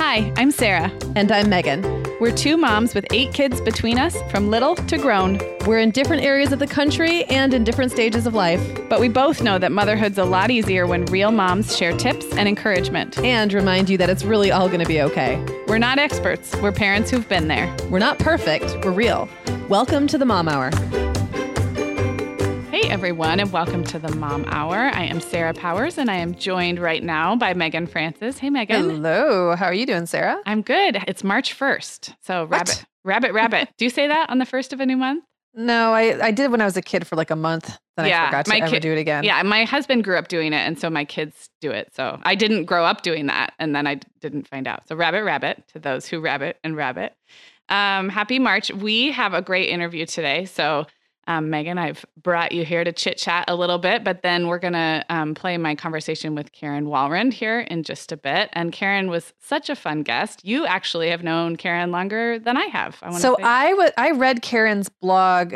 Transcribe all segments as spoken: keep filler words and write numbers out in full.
Hi, I'm Sarah. And I'm Megan. We're two moms with eight kids between us, from little to grown. We're in different areas of the country and in different stages of life. But we both know that motherhood's a lot easier when real moms share tips and encouragement. And remind you that it's really all going to be okay. We're not experts. We're parents who've been there. We're not perfect. We're real. Welcome to the Mom Hour. Hey, everyone, and welcome to the Mom Hour. I am Sarah Powers, and I am joined right now by Megan Francis. Hey, Megan. Hello. How are you doing, Sarah? I'm good. It's March first. So What? rabbit, rabbit, rabbit. Do you say that on the first of a new month? No, I, I did when I was a kid for like a month. Then Yeah, I forgot to my ever kid- do it again. Yeah, my husband grew up doing it, and so my kids do it. So I didn't grow up doing that, and then I d- didn't find out. So rabbit, rabbit, to those who rabbit and rabbit. Um, happy March. We have a great interview today. So um, Megan, I've brought you here to chit-chat a little bit, but then we're going to um, play my conversation with Karen Walrond here in just a bit. And Karen was such a fun guest. You actually have known Karen longer than I have. I wanna So say. I wa- I read Karen's blog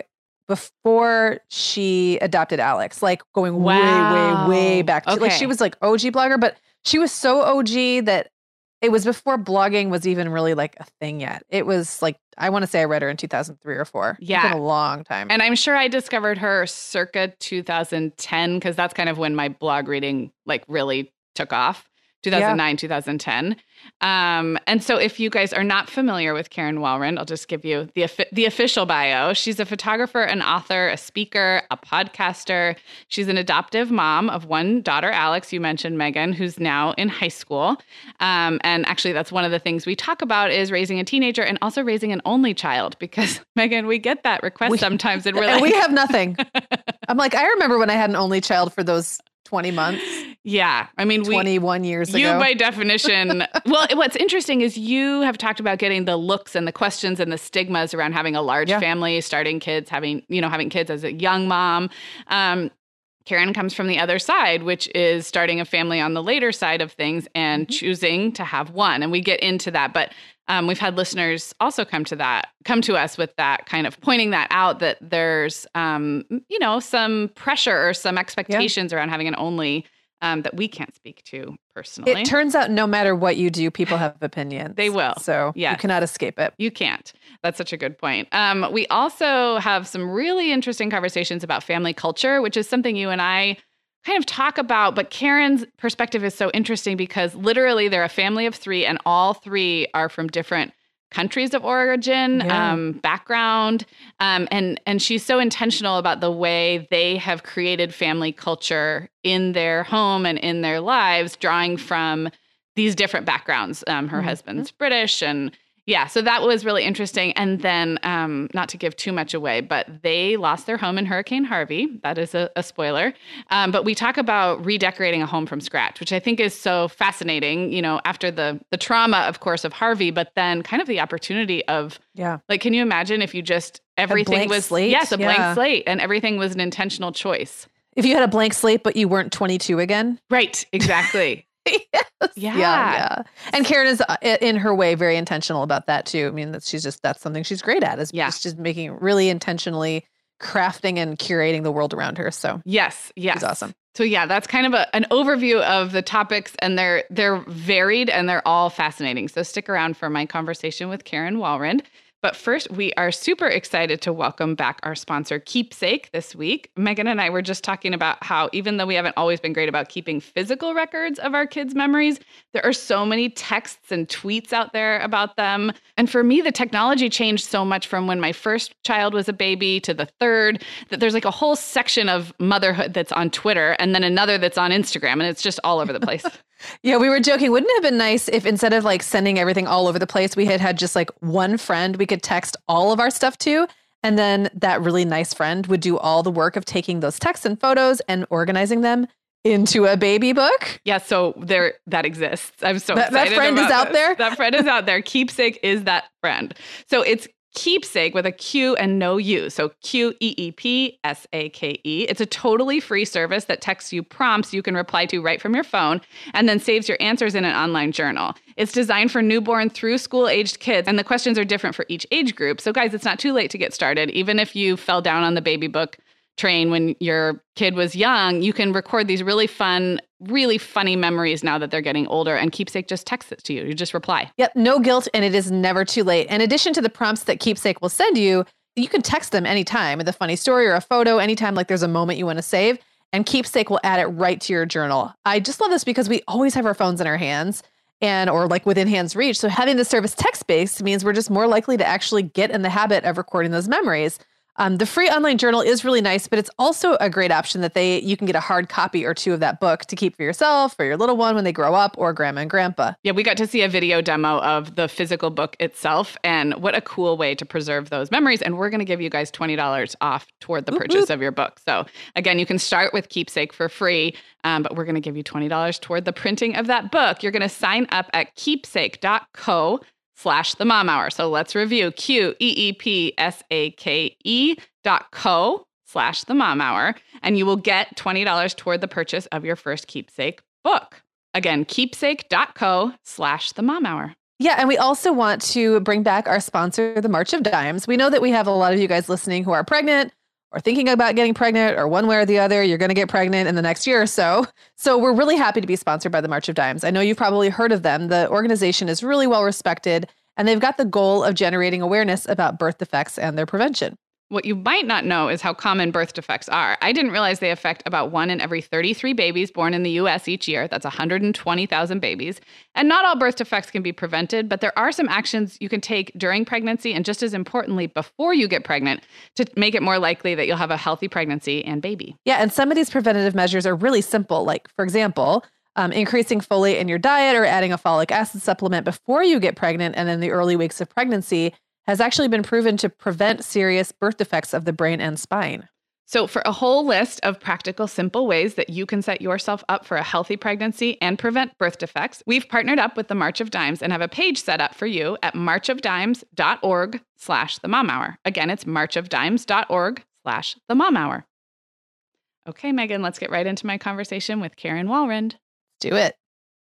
before she adopted Alex, like going Wow. way, way, way back. She- Like Okay. she was like O G blogger, but she was so O G that it was before blogging was even really like a thing yet. It was like, I want to say I read her in two thousand three or four. Yeah. It's been a long time. And I'm sure I discovered her circa two thousand ten, because that's kind of when my blog reading like really took off. two thousand nine, two thousand ten. Um, and so if you guys are not familiar with Karen Walrond, I'll just give you the offi- the official bio. She's a photographer, an author, a speaker, a podcaster. She's an adoptive mom of one daughter, Alex, you mentioned, Megan, who's now in high school. Um, and actually, that's one of the things we talk about is raising a teenager and also raising an only child, because, Megan, we get that request We- sometimes, and we're and like, we have nothing. I'm like, I remember when I had an only child for those twenty months, yeah, I mean, we twenty-one years You, ago. by definition, well, what's interesting is you have talked about getting the looks and the questions and the stigmas around having a large Yeah. family, starting kids, having, you know, having kids as a young mom. Um, Karen comes from the other side, which is starting a family on the later side of things and Mhm. choosing to have one. And we get into that. But um, we've had listeners also come to that, come to us with that kind of pointing that out, that there's, um, you know, some pressure or some expectations around having an only um, that we can't speak to personally. It turns out no matter what you do, people have opinions. They will. So Yes. you cannot escape it. You can't. That's such a good point. Um, we also have some really interesting conversations about family culture, which is something you and I kind of talk about. But Karen's perspective is so interesting because literally they're a family of three, and all three are from different countries of origin, Yeah. um, background, um, and and she's so intentional about the way they have created family culture in their home and in their lives, drawing from these different backgrounds. Um, her Mhm. husband's British, and yeah, so that was really interesting. And then, um, not to give too much away, but they lost their home in Hurricane Harvey. That is a, a spoiler. Um, but we talk about redecorating a home from scratch, which I think is so fascinating, you know, after the the trauma, of course, of Harvey, but then kind of the opportunity of, Yeah. like, can you imagine if you just, everything blank was, slate? yes, a blank Yeah. slate, and everything was an intentional choice. If you had a blank slate, but you weren't twenty-two again. Right, exactly. Yes. Yeah. Yeah. Yeah. And Karen is uh, in her way very intentional about that too. I mean, that she's just, that's something she's great at, is Yeah. just, just making really intentionally crafting and curating the world around her. So Yes, yes. she's awesome. So yeah, that's kind of a, an overview of the topics, and they're they're varied and they're all fascinating. So stick around for my conversation with Karen Walrond. But first, we are super excited to welcome back our sponsor, Keepsake, this week. Megan and I were just talking about how even though we haven't always been great about keeping physical records of our kids' memories, there are so many texts and tweets out there about them. And for me, the technology changed so much from when my first child was a baby to the third, that there's like a whole section of motherhood that's on Twitter and then another that's on Instagram, and it's just all over the place. Yeah, we were joking. Wouldn't it have been nice if instead of like sending everything all over the place, we had had just like one friend we could text all of our stuff to, and then that really nice friend would do all the work of taking those texts and photos and organizing them into a baby book? Yeah, so there that exists. I'm so That- that excited. friend is about out this. there? That friend is out there. Keepsake is that friend. So it's Keepsake with a Q and no U. So Q E E P S A K E. It's a totally free service that texts you prompts you can reply to right from your phone and then saves your answers in an online journal. It's designed for newborn through school-aged kids, and the questions are different for each age group. So guys, it's not too late to get started. Even if you fell down on the baby book train when your kid was young, you can record these really fun, really funny memories now that they're getting older, and Keepsake just texts it to you. You just reply. Yep, no guilt, and it is never too late. In addition to the prompts that Keepsake will send you, you can text them anytime with a funny story or a photo, anytime like there's a moment you want to save, and Keepsake will add it right to your journal. I just love this because we always have our phones in our hands and or like within hand's reach. So having the service text-based means we're just more likely to actually get in the habit of recording those memories. Um, the free online journal is really nice, but it's also a great option that they you can get a hard copy or two of that book to keep for yourself, for your little one when they grow up, or grandma and grandpa. Yeah, we got to see a video demo of the physical book itself, and what a cool way to preserve those memories. And we're going to give you guys twenty dollars off toward the Whoop, purchase whoop. of your book. So again, you can start with Keepsake for free, um, but we're going to give you twenty dollars toward the printing of that book. You're going to sign up at keepsake dot co slash the mom hour. So let's review Q E E P S A K E dot co slash the mom hour, and you will get twenty dollars toward the purchase of your first Keepsake book. Again, keepsake dot co slash the mom hour. Yeah, and we also want to bring back our sponsor, the March of Dimes. We know that we have a lot of you guys listening who are pregnant or thinking about getting pregnant, or one way or the other, you're going to get pregnant in the next year or so. So we're really happy to be sponsored by the March of Dimes. I know you've probably heard of them. The organization is really well respected, and they've got the goal of generating awareness about birth defects and their prevention. What you might not know is how common birth defects are. I didn't realize they affect about one in every thirty-three babies born in the U S each year. That's one hundred twenty thousand babies. And not all birth defects can be prevented, but there are some actions you can take during pregnancy and, just as importantly, before you get pregnant to make it more likely that you'll have a healthy pregnancy and baby. Yeah, and some of these preventative measures are really simple. Like, for example, um, increasing folate in your diet or adding a folic acid supplement before you get pregnant and in the early weeks of pregnancy has actually been proven to prevent serious birth defects of the brain and spine. So for a whole list of practical, simple ways that you can set yourself up for a healthy pregnancy and prevent birth defects, we've partnered up with the March of Dimes and have a page set up for you at marchofdimes.org slash the mom hour. Again, it's marchofdimes.org slash the mom hour. Okay, Megan, let's get right into my conversation with Karen Walrond. Do it.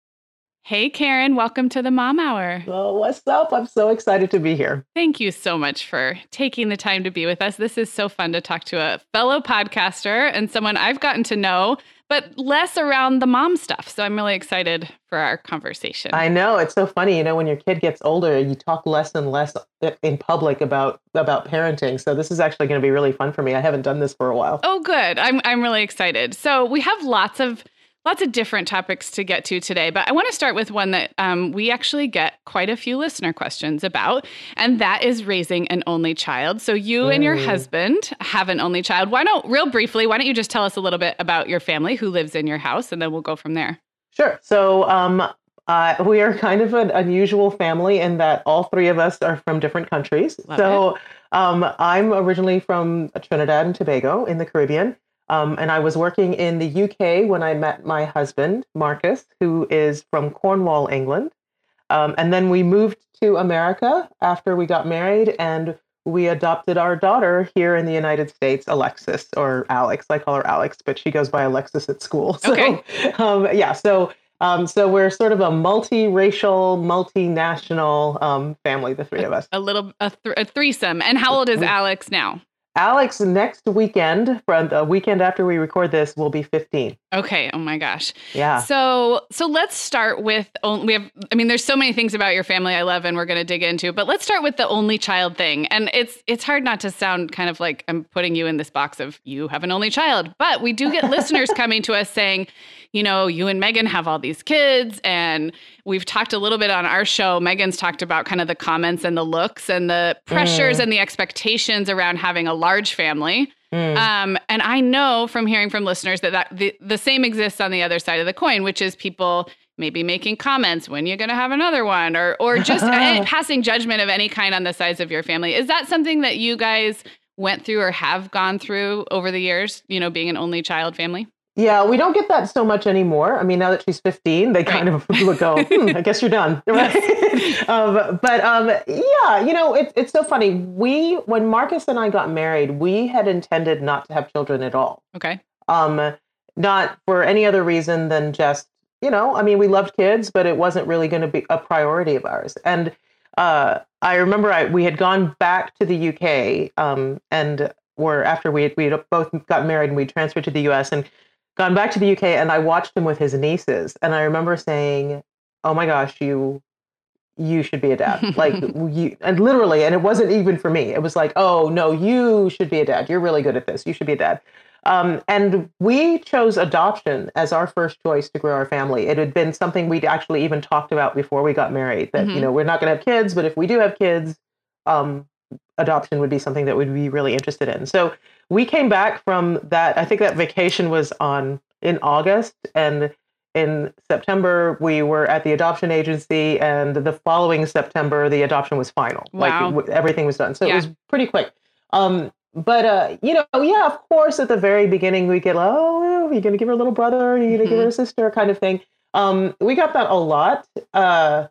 Hey, Karen, welcome to the Mom Hour. Well, what's up? I'm so excited to be here. Thank you so much for taking the time to be with us. This is so fun to talk to a fellow podcaster and someone I've gotten to know, but less around the mom stuff. So I'm really excited for our conversation. I know. It's so funny. You know, when your kid gets older, you talk less and less in public about, about parenting. So this is actually going to be really fun for me. I haven't done this for a while. Oh, good. I'm I'm really excited. So we have lots of Lots of different topics to get to today, but I want to start with one that um, we actually get quite a few listener questions about, and that is raising an only child. So you mm. and your husband have an only child. Why don't, real briefly, why don't you just tell us a little bit about your family who lives in your house, and then we'll go from there. Sure. So um, uh, we are kind of an unusual family in that all three of us are from different countries. Love so um, I'm originally from Trinidad and Tobago in the Caribbean. Um, and I was working in the U K when I met my husband, Marcus, who is from Cornwall, England. Um, and then we moved to America after we got married, and we adopted our daughter here in the United States, Alexis, or Alex. I call her Alex, but she goes by Alexis at school. So, okay. Um, yeah. So, um, so we're sort of a multiracial, multinational um, family, the three a, of us. A little a, th- a threesome. And how old is Alex now? Alex, next weekend, from the weekend after we record this, will be fifteen. Okay. Oh my gosh. Yeah. So, so let's start with, we have, I mean, there's so many things about your family I love and we're going to dig into, but let's start with the only child thing. And it's, it's hard not to sound kind of like I'm putting you in this box of you have an only child, but we do get listeners coming to us saying, you know, you and Megan have all these kids, and we've talked a little bit on our show. Megan's talked about kind of the comments and the looks and the pressures mm. and the expectations around having a large family. Mm. Um, and I know from hearing from listeners that, that the, the same exists on the other side of the coin, which is people maybe making comments, when you're going to have another one, or or just passing judgment of any kind on the size of your family. Is that something that you guys went through or have gone through over the years, you know, being an only child family? Yeah, we don't get that so much anymore. I mean, now that she's fifteen, they right. kind of go, hmm, I guess you're done. Right? um, but um, yeah, you know, it, it's so funny. We, when Marcus and I got married, we had intended not to have children at all. Okay. Um, not for any other reason than just, you know, I mean, we loved kids, but it wasn't really going to be a priority of ours. And uh, I remember I, we had gone back to the U K um, and were after we had, we had both got married and we transferred to the U S and gone back to the U K, and I watched him with his nieces, and I remember saying, "Oh my gosh, you you should be a dad." Like you, and literally, and it wasn't even for me. It was like, "Oh no, you should be a dad. You're really good at this. You should be a dad." Um, and we chose adoption as our first choice to grow our family. It had been something we'd actually even talked about before we got married, that, mm-hmm. you know, we're not going to have kids, but if we do have kids, um, adoption would be something that we'd be really interested in. So we came back from that. I think that vacation was on in August, and in September we were at the adoption agency, and the following September, the adoption was final. Wow. Like everything was done. So yeah. it was pretty quick. Um, But, uh, you know, yeah, of course, at the very beginning, we get, oh, are you going to give her a little brother? Are you going to mm-hmm. give her a sister kind of thing? Um, we got that a lot. Uh,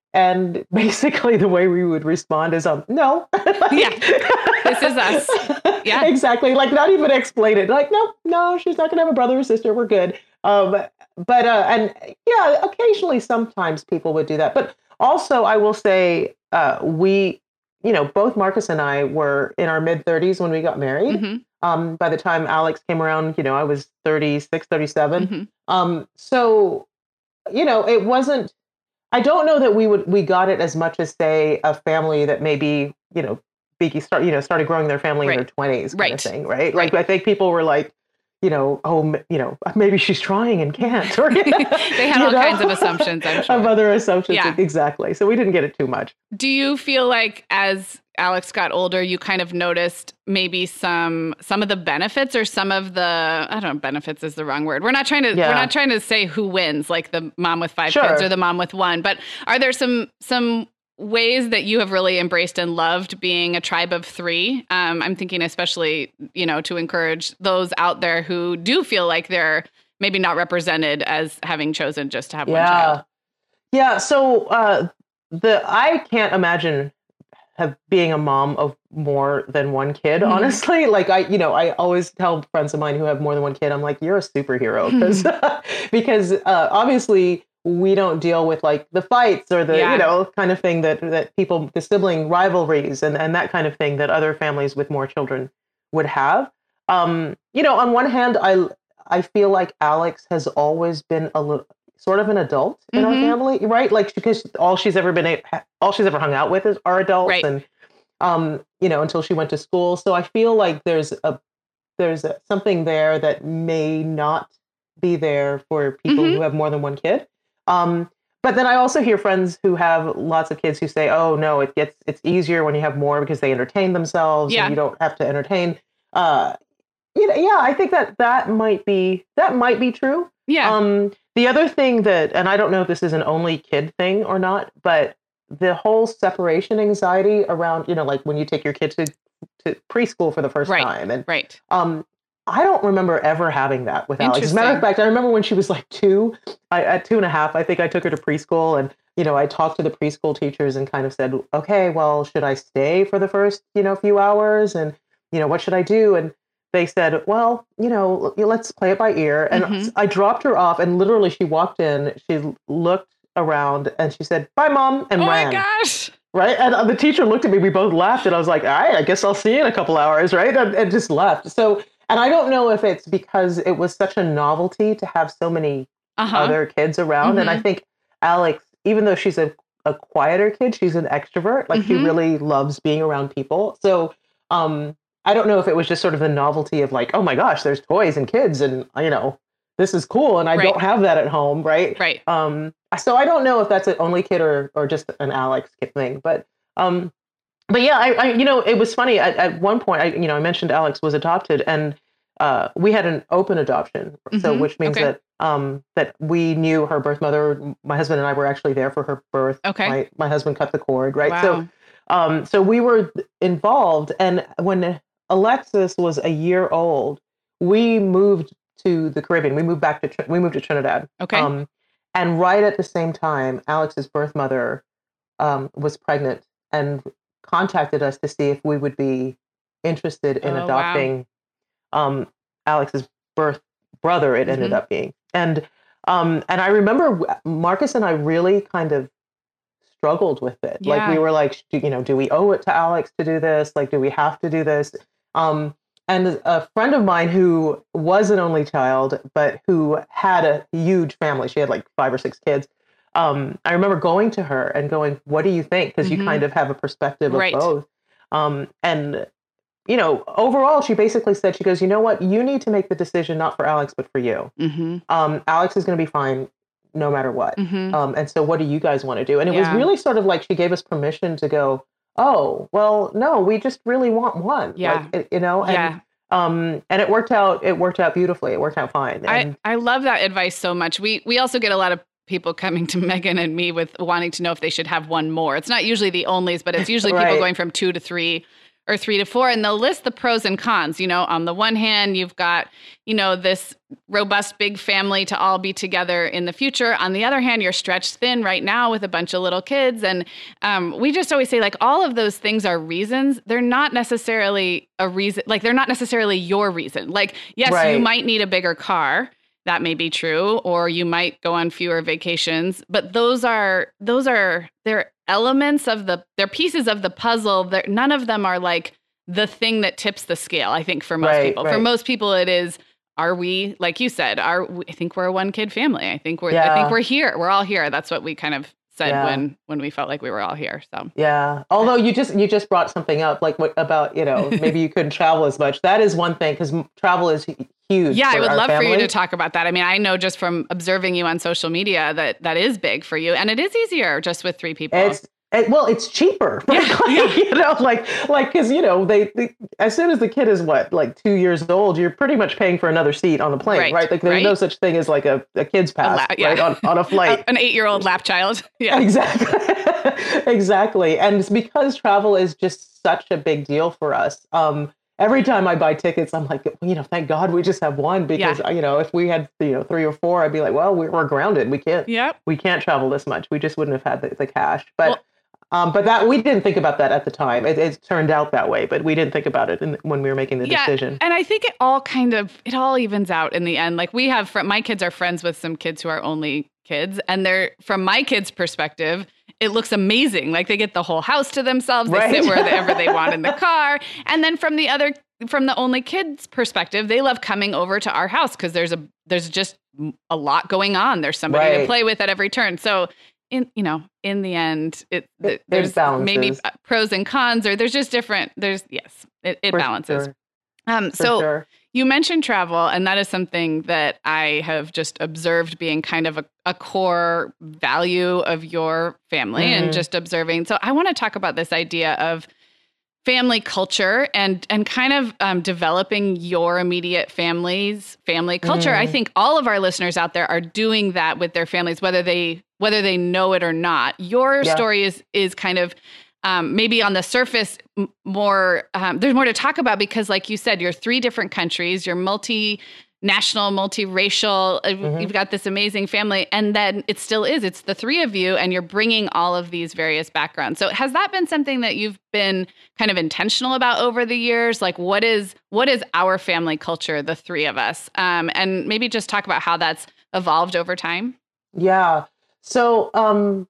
and basically the way we would respond is, um, no. like, yeah, this is us. Yeah, exactly. Like, not even explain it. Like, no, no, she's not going to have a brother or sister. We're good. Um, but, uh, and yeah, occasionally, sometimes people would do that. But also, I will say, uh, we, you know, both Marcus and I were in our mid thirties when we got married. Mm-hmm. Um, by the time Alex came around, you know, I was thirty-six, thirty-seven. Mm-hmm. Um, so, you know, it wasn't, I don't know that we would, we got it as much as, say, a family that maybe, you know, be, start, you know, started growing their family right. in their twenties kind right. of thing, right? right? Like, I think people were like, you know, oh, you know, maybe she's trying and can't. Or, they had all know? kinds of assumptions, I'm sure. Of other assumptions, yeah. exactly. So we didn't get it too much. Do you feel like as Alex got older, you kind of noticed maybe some some of the benefits or some of the, I don't know, benefits is the wrong word. We're not trying to yeah. we're not trying to say who wins, like the mom with five sure. kids or the mom with one. But are there some some ways that you have really embraced and loved being a tribe of three? Um, I'm thinking especially, you know, to encourage those out there who do feel like they're maybe not represented as having chosen just to have yeah. one child. Yeah. So uh, the I can't imagine have being a mom of more than one kid, mm-hmm. honestly. Like I, you know, I always tell friends of mine who have more than one kid, I'm like, you're a superhero, because because uh, obviously we don't deal with like the fights or the, yeah. you know, kind of thing that, that people, the sibling rivalries and, and that kind of thing that other families with more children would have. Um, you know, on one hand, I, I feel like Alex has always been a little sort of an adult in mm-hmm. our family, right? Like, because all she's ever been, all she's ever hung out with is are adults. Right. And, um, you know, until she went to school. So I feel like there's a, there's a, something there that may not be there for people mm-hmm. who have more than one kid. Um, but then I also hear friends who have lots of kids who say, oh no, it gets, it's easier when you have more because they entertain themselves yeah. and you don't have to entertain. Uh, you know, yeah, I think that that might be, that might be true. Yeah. Um, the other thing that, and I don't know if this is an only kid thing or not, but the whole separation anxiety around, you know, like when you take your kid to, to preschool for the first right. time. And, right. um, I don't remember ever having that with Alex. As a matter of fact, I remember when she was like two, I, at two and a half, I think I took her to preschool, and, you know, I talked to the preschool teachers and kind of said, okay, well, should I stay for the first, you know, few hours? And, you know, what should I do? And they said, well, you know, let's play it by ear. And mm-hmm. I dropped her off, and literally she walked in, she looked around and she said, bye, Mom, and oh ran. Oh my gosh. Right. And the teacher looked at me, we both laughed, and I was like, all right, I guess I'll see you in a couple hours. Right. And, and just left. So, and I don't know if it's because it was such a novelty to have so many uh-huh. other kids around. Mm-hmm. And I think Alex, even though she's a, a quieter kid, she's an extrovert. Like mm-hmm. she really loves being around people. So um, I don't know if it was just sort of the novelty of like, oh my gosh, there's toys and kids and, you know, this is cool. And I right. don't have that at home. Right. Right. Um, so I don't know if that's an only kid or, or just an Alex kid thing, but um, But yeah, I, I, you know, it was funny. At, at one point, I, you know, I mentioned Alex was adopted, and uh, we had an open adoption. Mm-hmm. So, which means okay. that um, that we knew her birth mother. My husband and I were actually there for her birth. Okay. My, my husband cut the cord, right? Wow. So, um, so we were involved. And when Alexis was a year old, we moved to the Caribbean. We moved back to we moved to Trinidad. Okay. Um, and right at the same time, Alex's birth mother um, was pregnant and contacted us to see if we would be interested in oh, adopting wow. um, Alex's birth brother. It mm-hmm. ended up being, and um, and I remember Marcus and I really kind of struggled with it. Yeah. Like we were like, do, you know, do we owe it to Alex to do this? Like, do we have to do this? Um, and a friend of mine who was an only child, but who had a huge family. She had like five or six kids. Um, I remember going to her and going, "What do you think?" Because Mhm. you kind of have a perspective of Right. both. Um, and you know, overall, she basically said, she goes, "You know what? You need to make the decision not for Alex, but for you. Mm-hmm. Um, Alex is going to be fine no matter what. Mm-hmm. Um, and so, what do you guys want to do?" And it was Yeah. really sort of like she gave us permission to go, "Oh, well, no, we just really want one." Yeah. Like, it- you know, and Yeah. um, and it worked out. It worked out beautifully. It worked out fine. And I, I love that advice so much. We we also get a lot of people coming to Megan and me with wanting to know if they should have one more. It's not usually the onlys, but it's usually Right. people going from two to three or three to four, and they'll list the pros and cons. You know, on the one hand, you've got, you know, this robust big family to all be together in the future. On the other hand, you're stretched thin right now with a bunch of little kids. And um, we just always say, like, all of those things are reasons. They're not necessarily a reason, like, they're not necessarily your reason. Like, yes, you Right. might need a bigger car. That may be true, or you might go on fewer vacations, but those are those are they're elements of the they're pieces of the puzzle. They're, none of them are like the thing that tips the scale. I think for most Right, people, for right. most people, it is. Are we, like you said, are we, I think we're a one kid family. I think we're I Yeah. think we're here. We're all here. That's what we kind of said Yeah. when when we felt like we were all here. So Yeah. Although you just you just brought something up, like what about, you know, maybe you couldn't travel as much. That is one thing, because travel is hu- huge. yeah, for I would our love for you family. to talk about that. I mean, I know just from observing you on social media that that is big for you, and it is easier just with three people. It's it, well, it's cheaper, Yeah, frankly, yeah. you know, like like because you know they, they as soon as the kid is what like two years old, you're pretty much paying for another seat on the plane, Right, right? Like there's right. no such thing as like a, a kid's pass, la- yeah. right, on, on a flight. An eight-year-old lap child. Yeah. Exactly. Exactly. And it's because travel is just such a big deal for us. Um, every time I buy tickets, I'm like, you know, thank God we just have one, because, you know, if we had, you know, three or four, I'd be like, well, we- we're grounded. We can't, Yep. we can't travel this much. We just wouldn't have had the, the cash. But, Well- um, but that we didn't think about that at the time. It, it turned out that way, but we didn't think about it in, when we were making the Yeah, decision. and I think it all kind of it all evens out in the end. Like we have, fr- my kids are friends with some kids who are only kids, and they're from my kids' perspective, it looks amazing. Like they get the whole house to themselves. They Right. sit wherever they want in the car, and then from the other from the only kids' perspective, they love coming over to our house because there's a there's just a lot going on. There's somebody to Right. play with at every turn. So. In you know, in the end, it, It- it there's maybe balances. pros and cons, or there's just different. There's yes, it, it For balances. sure, Um, for so sure. you mentioned travel, and that is something that I have just observed being kind of a, a core value of your family, and Mhm. just observing. So I want to talk about this idea of family culture and and kind of um, developing your immediate family's family culture. I Mm. think all of our listeners out there are doing that with their families, whether they whether they know it or not. Your Yeah. story is is kind of um, maybe on the surface m- more. Um, there's more to talk about because, like you said, you're three different countries. You're multi. National, multiracial, uh, Mhm. you've got this amazing family, and then it still is. It's the three of you, and you're bringing all of these various backgrounds. So, has that been something that you've been kind of intentional about over the years? Like, what is what is our family culture, the three of us, um, and maybe just talk about how that's evolved over time. Yeah. So, um,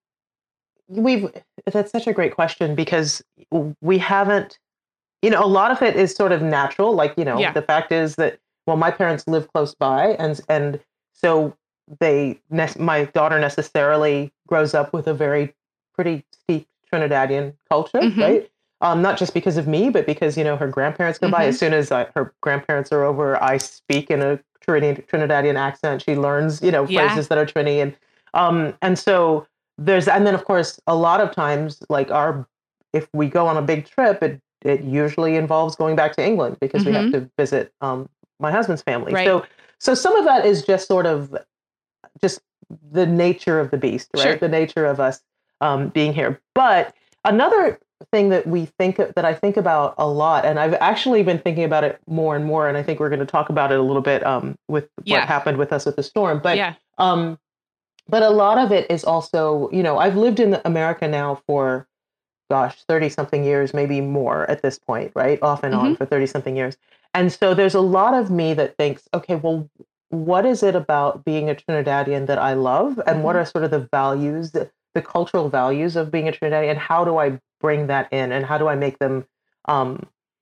we've, that's such a great question, because we haven't, you know, a lot of it is sort of natural. Like, you know, Yeah. the fact is that, well, my parents live close by, and, and so they, ne- my daughter necessarily grows up with a very pretty steep Trinidadian culture, Mhm. right? Um, not just because of me, but because, you know, her grandparents go by. Mhm. As soon as I, her grandparents are over, I speak in a Trini- Trinidadian accent. She learns, you know, Yeah. phrases that are Trini. And, um, and so there's, and then of course, a lot of times, like our, if we go on a big trip, it, it usually involves going back to England because we have to visit, um, my husband's family. Right. So, so some of that is just sort of just the nature of the beast, right? Sure. The nature of us um, being here. But another thing that we think of, that I think about a lot, and I've actually been thinking about it more and more, and I think we're going to talk about it a little bit um, with Yeah. what happened with us with the storm. But Yeah. um, but a lot of it is also, you know, I've lived in America now for, gosh, thirty something years, maybe more at this point, right? Off and on Mhm. for thirty something years. And so there's a lot of me that thinks, okay, well, what is it about being a Trinidadian that I love? And what Mhm. are sort of the values, the, the cultural values of being a Trinidadian? And how do I bring that in? And how do I make them, um,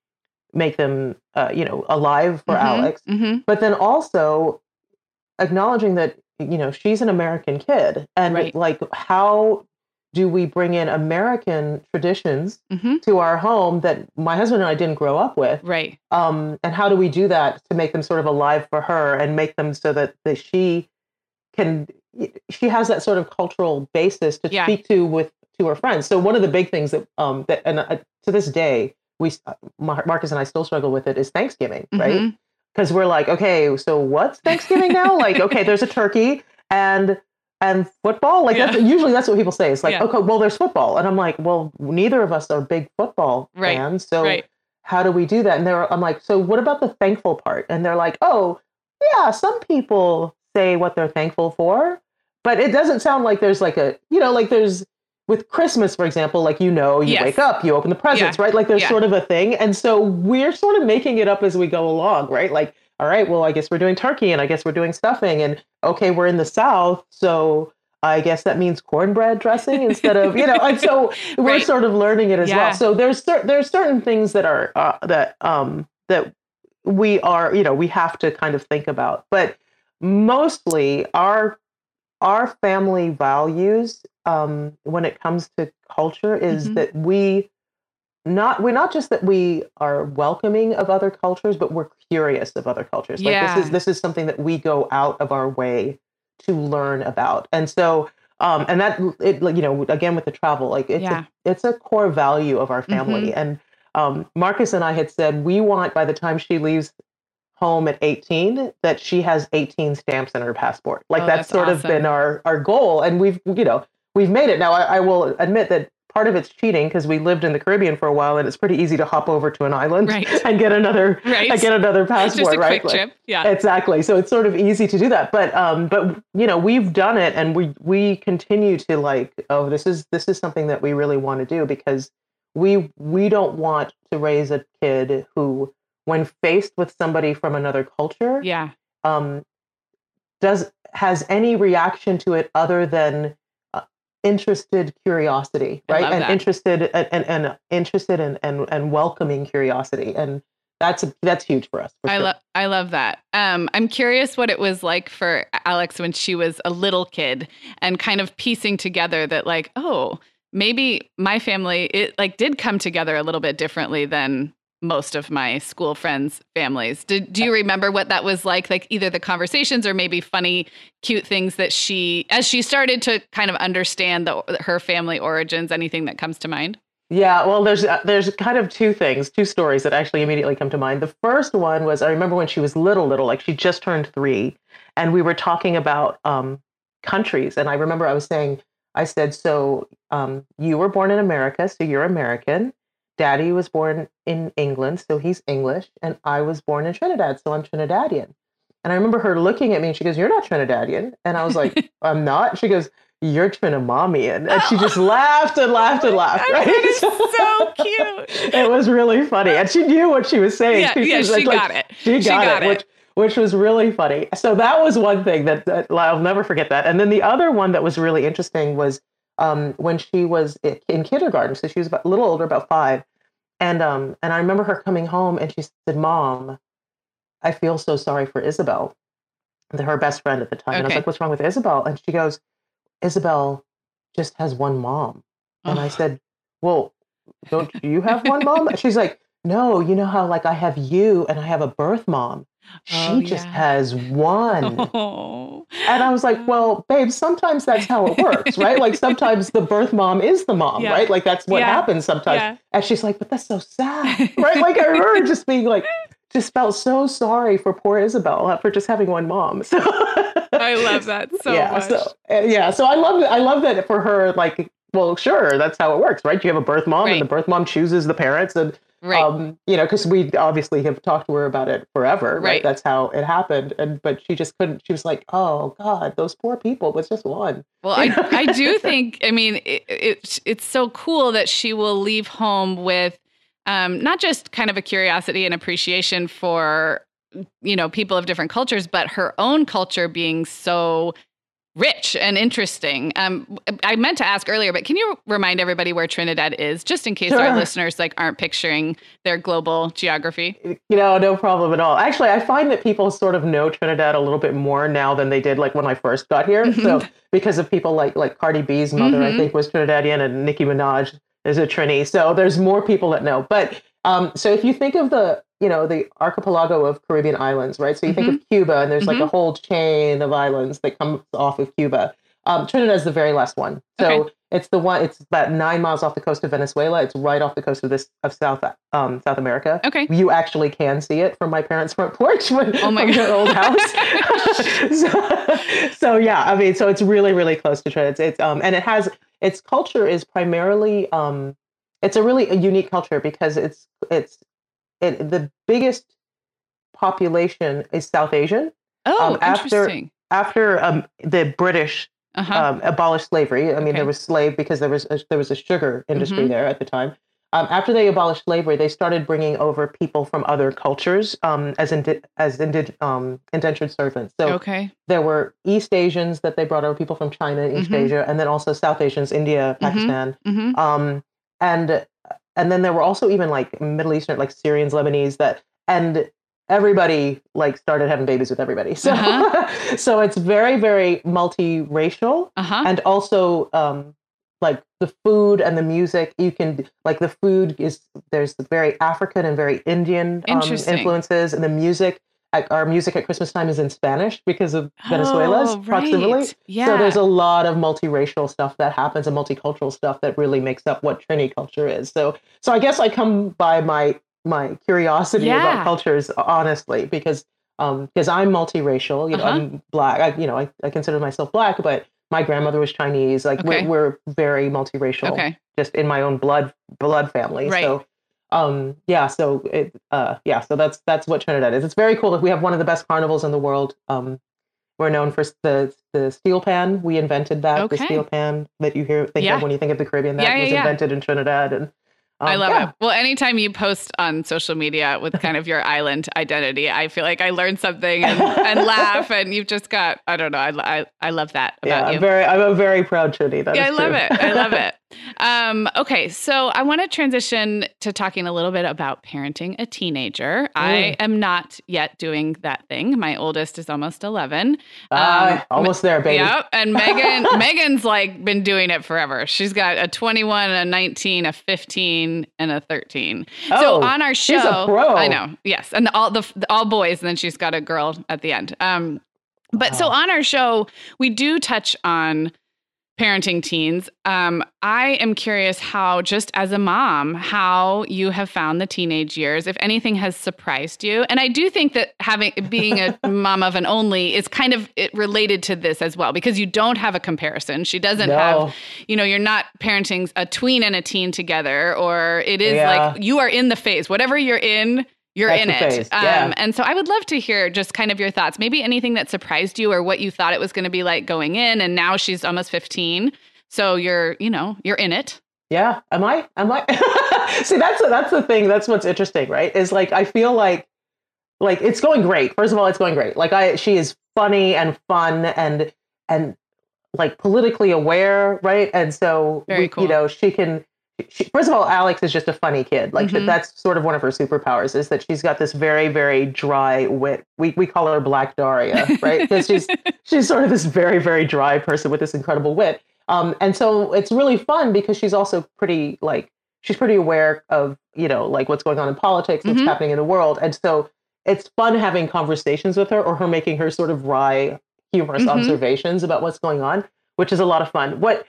make them, uh, you know, alive for Mm-hmm, Alex. mm-hmm. But then also acknowledging that, you know, she's an American kid, and Right. like, how do we bring in American traditions Mm-hmm. to our home that my husband and I didn't grow up with? Right. Um, and how do we do that to make them sort of alive for her and make them so that, that she can, she has that sort of cultural basis to Yeah. speak to with, to her friends. So one of the big things that, um, that, and uh, to this day, we, Mar- Marcus and I still struggle with it, is Thanksgiving, right? Mm-hmm. Because we're like, okay, so what's Thanksgiving now? Like, okay, there's a turkey and and football. Like, Yeah. that's, usually that's what people say. It's like, Yeah. okay, well, there's football, and I'm like, well, neither of us are big football Right. fans, so Right. how do we do that? And they're, I'm like, so what about the thankful part? And they're like, oh, yeah, some people say what they're thankful for, but it doesn't sound like there's like a, you know, like there's with Christmas, for example, like, you know, you Yes. wake up, you open the presents, Yeah. right? Like there's Yeah. sort of a thing. And so we're sort of making it up as we go along, right? Like, all right, well, I guess we're doing turkey, and I guess we're doing stuffing, and okay, we're in the South, so I guess that means cornbread dressing instead of, you know, and so we're Right. sort of learning it as Yeah. well. So there's cer- there's certain things that are uh, that um that we are, you know, we have to kind of think about, but mostly our our family values um, when it comes to culture is Mhm. that we not we're not just that we are welcoming of other cultures, but we're curious of other cultures. Like Yeah. this is this is something that we go out of our way to learn about, and so um, and that it like, you know, again with the travel, like it's Yeah. a, it's a core value of our family. Mhm. And um, Marcus and I had said we want, by the time she leaves home at eighteen, that she has eighteen stamps in her passport. Like Oh, that's, that's sort of awesome. been our our goal, and we've you know we've made it. Now I, I will admit that part of it's cheating because we lived in the Caribbean for a while, and it's pretty easy to hop over to an island Right. and get another Right. and get another passport. Just a right? quick Like, trip. Yeah. exactly. So it's sort of easy to do that, but um, but you know we've done it, and we we continue to like, oh, this is this is something that we really want to do, because we we don't want to raise a kid who, when faced with somebody from another culture, Yeah. um, does has any reaction to it other than uh, interested curiosity, I right? love And that. interested and, and, and interested and, and and welcoming curiosity, and that's that's huge for us. For I sure. love I love that. Um, I'm curious what it was like for Alex when she was a little kid, and kind of piecing together that, like, oh, maybe my family, it like did come together a little bit differently than most of my school friends' families. Did do you remember what that was like? Like either the conversations or maybe funny, cute things that she, as she started to kind of understand the, her family origins, anything that comes to mind? Yeah, well, there's uh, there's kind of two things, two stories that actually immediately come to mind. The first one was, I remember when she was little, little, like she just turned three, and we were talking about um, countries, and I remember I was saying, I said, so um, you were born in America, so you're American. Daddy was born in England, so he's English, and I was born in Trinidad, so I'm Trinidadian. And I remember her looking at me, and she goes, "You're not Trinidadian," and I was like, "I'm not." She goes, "You're Trinamamian," and she just laughed and laughed and laughed. Right? That is so cute. It was really funny, and she knew what she was saying. Yeah, too. yeah, was she like, got it. She got, She got it, it. which which was really funny. So that was one thing that, that I'll never forget that. And then the other one that was really interesting was um, when she was in kindergarten. So she was about, a little older, about five, and um, and I remember her coming home, and she said, "Mom, I feel so sorry for Isabel," her best friend at the time. And I was Okay. like, "What's wrong with Isabel?" And she goes, "Isabel just has one mom." And I Oh. said, "Well, don't you have one mom?" And she's like, "No, you know how like I have you and I have a birth mom. She Oh, just yeah. has one." Oh. And I was like, "Well, babe, sometimes that's how it works, right? Like sometimes the birth mom is the mom, Yeah. right? Like that's what Yeah. happens sometimes." Yeah. And she's like, "But that's so sad," right? Like I remember just being like, just felt so sorry for poor Isabel for just having one mom. So I love that so yeah, much. so uh, yeah, so I love I love that for her. Like, well, sure, that's how it works, right? You have a birth mom, Right. and the birth mom chooses the parents, and Right. um, you know, because we obviously have talked to her about it forever, right? Right. That's how it happened, and but she just couldn't. She was like, "Oh God, those poor people." But it's just one. Well, I, I do think, I mean, it, it, it's so cool that she will leave home with um, not just kind of a curiosity and appreciation for, you know, people of different cultures, but her own culture being so rich and interesting. Um, I meant to ask earlier, but can you remind everybody where Trinidad is, just in case Sure. our listeners like aren't picturing their global geography? You know, no problem at all. Actually, I find that people sort of know Trinidad a little bit more now than they did like when I first got here. Mhm. So because of people like like Cardi B's mother, Mhm. I think was Trinidadian, and Nicki Minaj is a Trini. So there's more people that know. But um, so if you think of the, you know, the archipelago of Caribbean islands, right? So you think of Cuba, and there's like Mhm. a whole chain of islands that comes off of Cuba. Um, Trinidad is the very last one. So Okay. it's the one. It's about nine miles off the coast of Venezuela. It's right off the coast of this of South um, South America. Okay. You actually can see it from my parents' front porch when, Oh my from God. their old house. so, so yeah, I mean, so it's really really close to Trinidad. It's, it's um and it has its culture is primarily um it's a really a unique culture because it's it's it, the biggest population is South Asian. Oh, Um, after interesting. after um, the British Uh-huh. um, abolished slavery. I mean, Okay. there was slave because there was a, there was a sugar industry Mhm. there at the time. Um, after they abolished slavery, they started bringing over people from other cultures um, as indi- as indi- um, indentured servants. So Okay. there were East Asians that they brought over, people from China and East Mhm. Asia, and then also South Asians, India, Mhm. Pakistan, hmm um, and and then there were also even like Middle Eastern, like Syrians, Lebanese, that and everybody like started having babies with everybody. So Uh-huh. so it's very very multiracial, Uh-huh. and also um, like the food and the music. You can like the food is there's very African and very Indian um, Interesting. influences, and the music. Like our music at Christmas time is in Spanish because of Venezuela's Oh, proximity. right. Yeah. So there's a lot of multiracial stuff that happens and multicultural stuff that really makes up what Trini culture is. So so I guess I come by my my curiosity Yeah. about cultures honestly because um because I'm multiracial. You know, Uh-huh. I'm black. I, you know, I, I consider myself black, but my grandmother was Chinese. Like Okay. we're we're very multiracial. Okay. Just in my own blood blood family. Right. So um yeah so it uh yeah so that's that's what Trinidad is. It's very cool that we have one of the best carnivals in the world. um we're known for the the steel pan. We invented that. Okay. The steel pan that you hear think Yeah. of when you think of the Caribbean, that Yeah, yeah, was yeah. invented in Trinidad. And um, I love yeah. it. Well, anytime you post on social media with kind of your island identity, I feel like I learned something and, and laugh. And you've just got, I don't know, I, I, I love that about Yeah, you. I'm very I'm a very proud Trini. That Yeah, I is love true. it. I love it. Um, okay, so I want to transition to talking a little bit about parenting a teenager. I Mm. am not yet doing that thing. My oldest is almost eleven. Ah, Um, almost there, baby. Yep. And Megan, Megan's like been doing it forever. She's got a twenty-one, a nineteen, a fifteen, and a thirteen. So Oh, on our show, she's a pro. I know, yes, and the, all the, the all boys, and then she's got a girl at the end. Um, but so Wow. on our show, we do touch on parenting teens. Um, I am curious how, just as a mom, how you have found the teenage years, if anything has surprised you. And I do think that having being a mom of an only is kind of it related to this as well, because you don't have a comparison. She doesn't No. have, you know, you're not parenting a tween and a teen together, or it is Yeah. like you are in the phase, whatever you're in. You're That's in the it. phase, yeah. Um, and so I would love to hear just kind of your thoughts, maybe anything that surprised you or what you thought it was going to be like going in. And now she's almost fifteen. So you're, you know, you're in it. Yeah. Am I? Am I? See, that's that's the thing. That's what's interesting, right? Is like I feel like like it's going great. First of all, it's going great. Like I, she is funny and fun and and like politically aware, right? And so Very we, cool. you know, she can. She, first of all, Alex is just a funny kid. Like Mhm. that's sort of one of her superpowers is that she's got this very, very dry wit. We we call her Black Daria, right? Because she's she's sort of this very, very dry person with this incredible wit. Um, and so it's really fun because she's also pretty like she's pretty aware of you know like what's going on in politics, what's Mhm. happening in the world, and so it's fun having conversations with her or her making her sort of wry, humorous Mhm. observations about what's going on, which is a lot of fun. What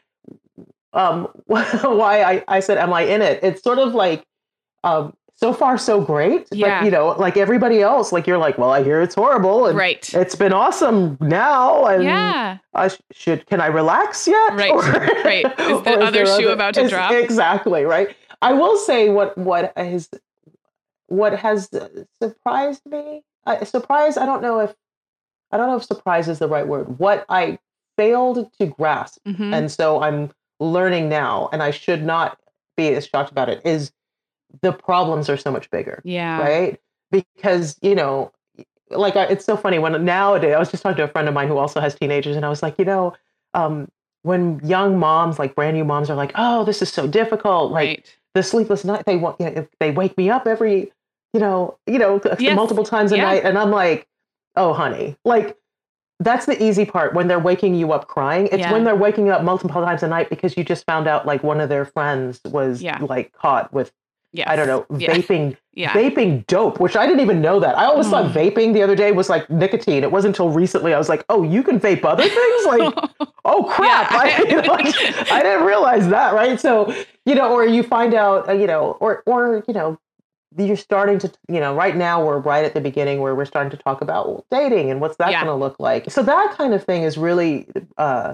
um why I, I said am I in it? It's sort of like um so far so great. Yeah. But you know, like everybody else, like you're like, well, I hear it's horrible and Right. it's been awesome now. And Yeah. I sh- should can I relax yet? Right, right. Is the or other there shoe about to is- drop? Exactly, right. I will say what what is what has uh, surprised me. Uh, surprise. I don't know if I don't know if surprise is the right word. What I failed to grasp, Mhm. and so I'm learning now, and I should not be as shocked about it. Is the problems are so much bigger, Yeah. right? Because you know like, I, it's so funny when nowadays, I was just talking to a friend of mine who also has teenagers, and I was like, you know, um, when young moms, like brand new moms are like, oh, this is so difficult. Like Right. the sleepless night, they want, you know, if they wake me up every, you know, you know, Yes. multiple times a Yeah. night. And I'm like, oh, honey, like, that's the easy part when they're waking you up crying. It's Yeah. when they're waking up multiple times a night because you just found out like one of their friends was Yeah. like caught with, Yes. I don't know, Yeah. vaping, Yeah. vaping dope, which I didn't even know that. I always Mm. thought vaping the other day was like nicotine. It wasn't until recently I was like, oh, you can vape other things? Like, oh crap. Yeah. I, you know, like, I didn't realize that. Right. So, you know, or you find out, uh, you know, or, or, you know, you're starting to, you know, right now we're right at the beginning where we're starting to talk about dating and what's that Yeah. going to look like. So that kind of thing is really, uh,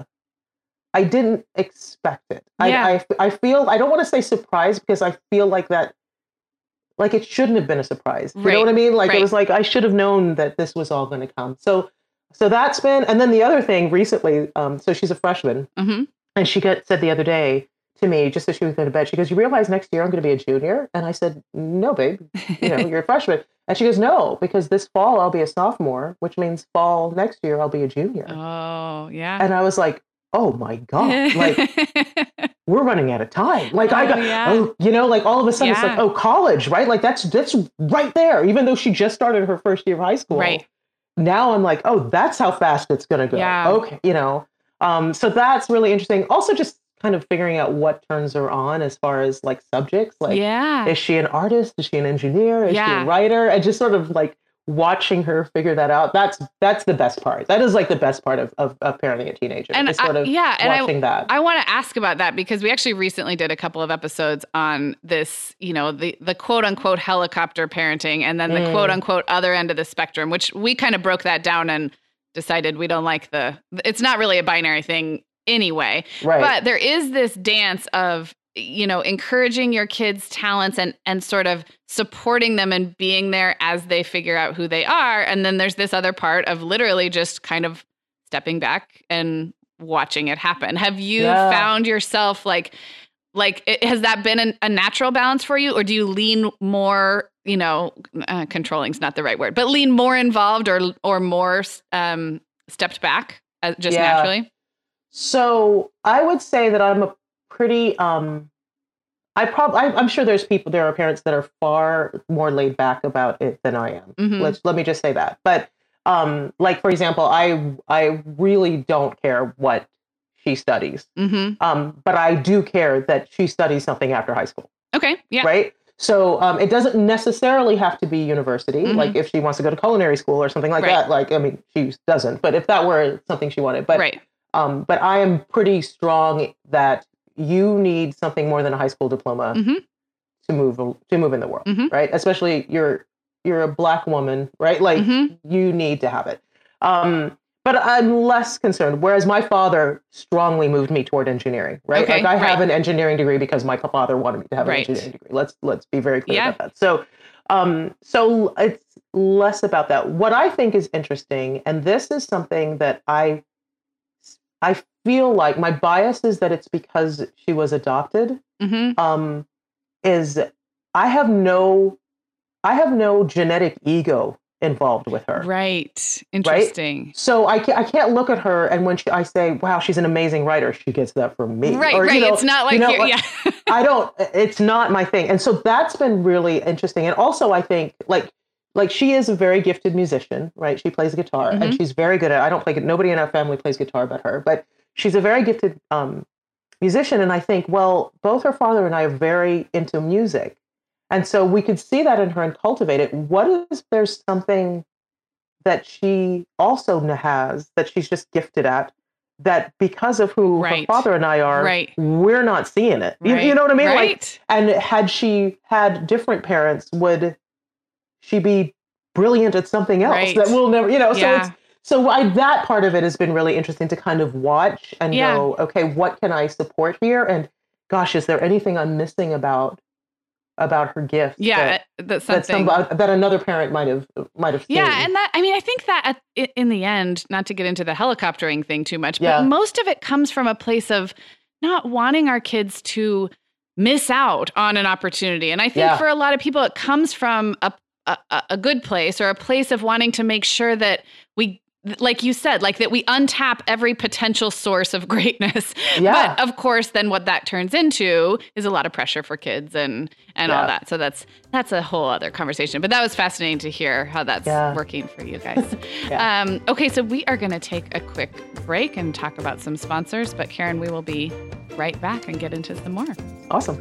I didn't expect it. Yeah. I, I, I feel, I don't want to say surprised because I feel like that, like it shouldn't have been a surprise. You Right. know what I mean? Like Right. it was like, I should have known that this was all going to come. So, so that's been, and then the other thing recently, um, so she's a freshman hmm and she got said the other day to me, just as she was going to bed, she goes, you realize next year I'm going to be a junior? And I said, no, babe, you know, you're a freshman. And she goes, no, because this fall I'll be a sophomore, which means fall next year I'll be a junior. Oh, yeah. And I was like, oh my God, like we're running out of time. Like I Oh, got, yeah. oh, you know, like all of a sudden it's Yeah. like, oh, college, right? Like that's, that's right there, even though she just started her first year of high school. Right. Now I'm like, oh, that's how fast it's going to go. Yeah. Okay. You know, um, so that's really interesting. Also just kind of figuring out what turns her on as far as like subjects. Like, yeah. is she an artist? Is she an engineer? Is she Yeah. a writer? And just sort of like watching her figure that out. That's, that's the best part. That is like the best part of, of, of parenting a teenager. And is sort I- of yeah, and I- watching that. I want to ask about that because we actually recently did a couple of episodes on this, you know, the the quote unquote helicopter parenting and then the Mm. quote unquote other end of the spectrum, which we kind of broke that down and decided we don't like the, it's not really a binary thing anyway. Right. But there is this dance of, you know, encouraging your kids' talents and and sort of supporting them and being there as they figure out who they are. And then there's this other part of literally just kind of stepping back and watching it happen. Have you Yeah. found yourself like, like, it, has that been an, a natural balance for you? Or do you lean more, you know, uh, controlling is not the right word, but lean more involved or, or more um, stepped back uh, just Yeah. naturally? So I would say that I'm a pretty, um, I probably, I'm sure there's people, there are parents that are far more laid back about it than I am. Mhm. Let's, let me just say that. But um, like, for example, I, I really don't care what she studies. Mm-hmm. Um, but I do care that she studies something after high school. Okay. Yeah. Right. So um, it doesn't necessarily have to be university. Mhm. Like if she wants to go to culinary school or something like Right. that, like, I mean, she doesn't, but if that were something she wanted, but right. Um, but I am pretty strong that you need something more than a high school diploma Mhm. to move to move in the world, Mhm. right? Especially you're you're a Black woman, right? Like Mhm. you need to have it. Um, but I'm less concerned. Whereas my father strongly moved me toward engineering, right? Okay, Like I have right. an engineering degree because my father wanted me to have an Right. engineering degree. Let's let's be very clear Yeah. about that. So, um, so it's less about that. What I think is interesting, and this is something that I. I feel like my bias is that it's because she was adopted. Mm-hmm. Um, is I have no, I have no genetic ego involved with her. Right. Interesting. So I can't, I can't look at her and when she, I say, "Wow, she's an amazing writer," she gets that from me. Right. Or, Right. you know, It's not like you know, you're, yeah. I don't. It's not my thing, and so that's been really interesting. And also, I think like. Like she is a very gifted musician, right? She plays guitar Mhm. and she's very good at, I don't play, nobody in our family plays guitar but her, but she's a very gifted um, musician. And I think, well, both her father and I are very into music. And so we could see that in her and cultivate it. What if there's something that she also has that she's just gifted at that because of who Right. her father and I are, Right. we're not seeing it. You, Right. you know what I mean? Like, Right. and had she had different parents, would she be brilliant at something else Right. that we'll never, you know, so Yeah. it's, so I, that part of it has been really interesting to kind of watch and Yeah. go, okay, what can I support here? And gosh, is there anything I'm missing about, about her gift? Yeah. that, That's that, something. some, that another parent might have, might have seen. Yeah, and that I mean, I think that at, i- in the end, not to get into the helicoptering thing too much, but Yeah. most of it comes from a place of not wanting our kids to miss out on an opportunity. And I think Yeah. for a lot of people, it comes from a a, a good place or a place of wanting to make sure that we, like you said, like that we untap every potential source of greatness. Yeah. But of course, then what that turns into is a lot of pressure for kids and, and Yeah. all that. So that's, that's a whole other conversation, but that was fascinating to hear how that's Yeah. working for you guys. Yeah. um, okay. So we are going to take a quick break and talk about some sponsors, but Karen, we will be right back and get into some more. Awesome.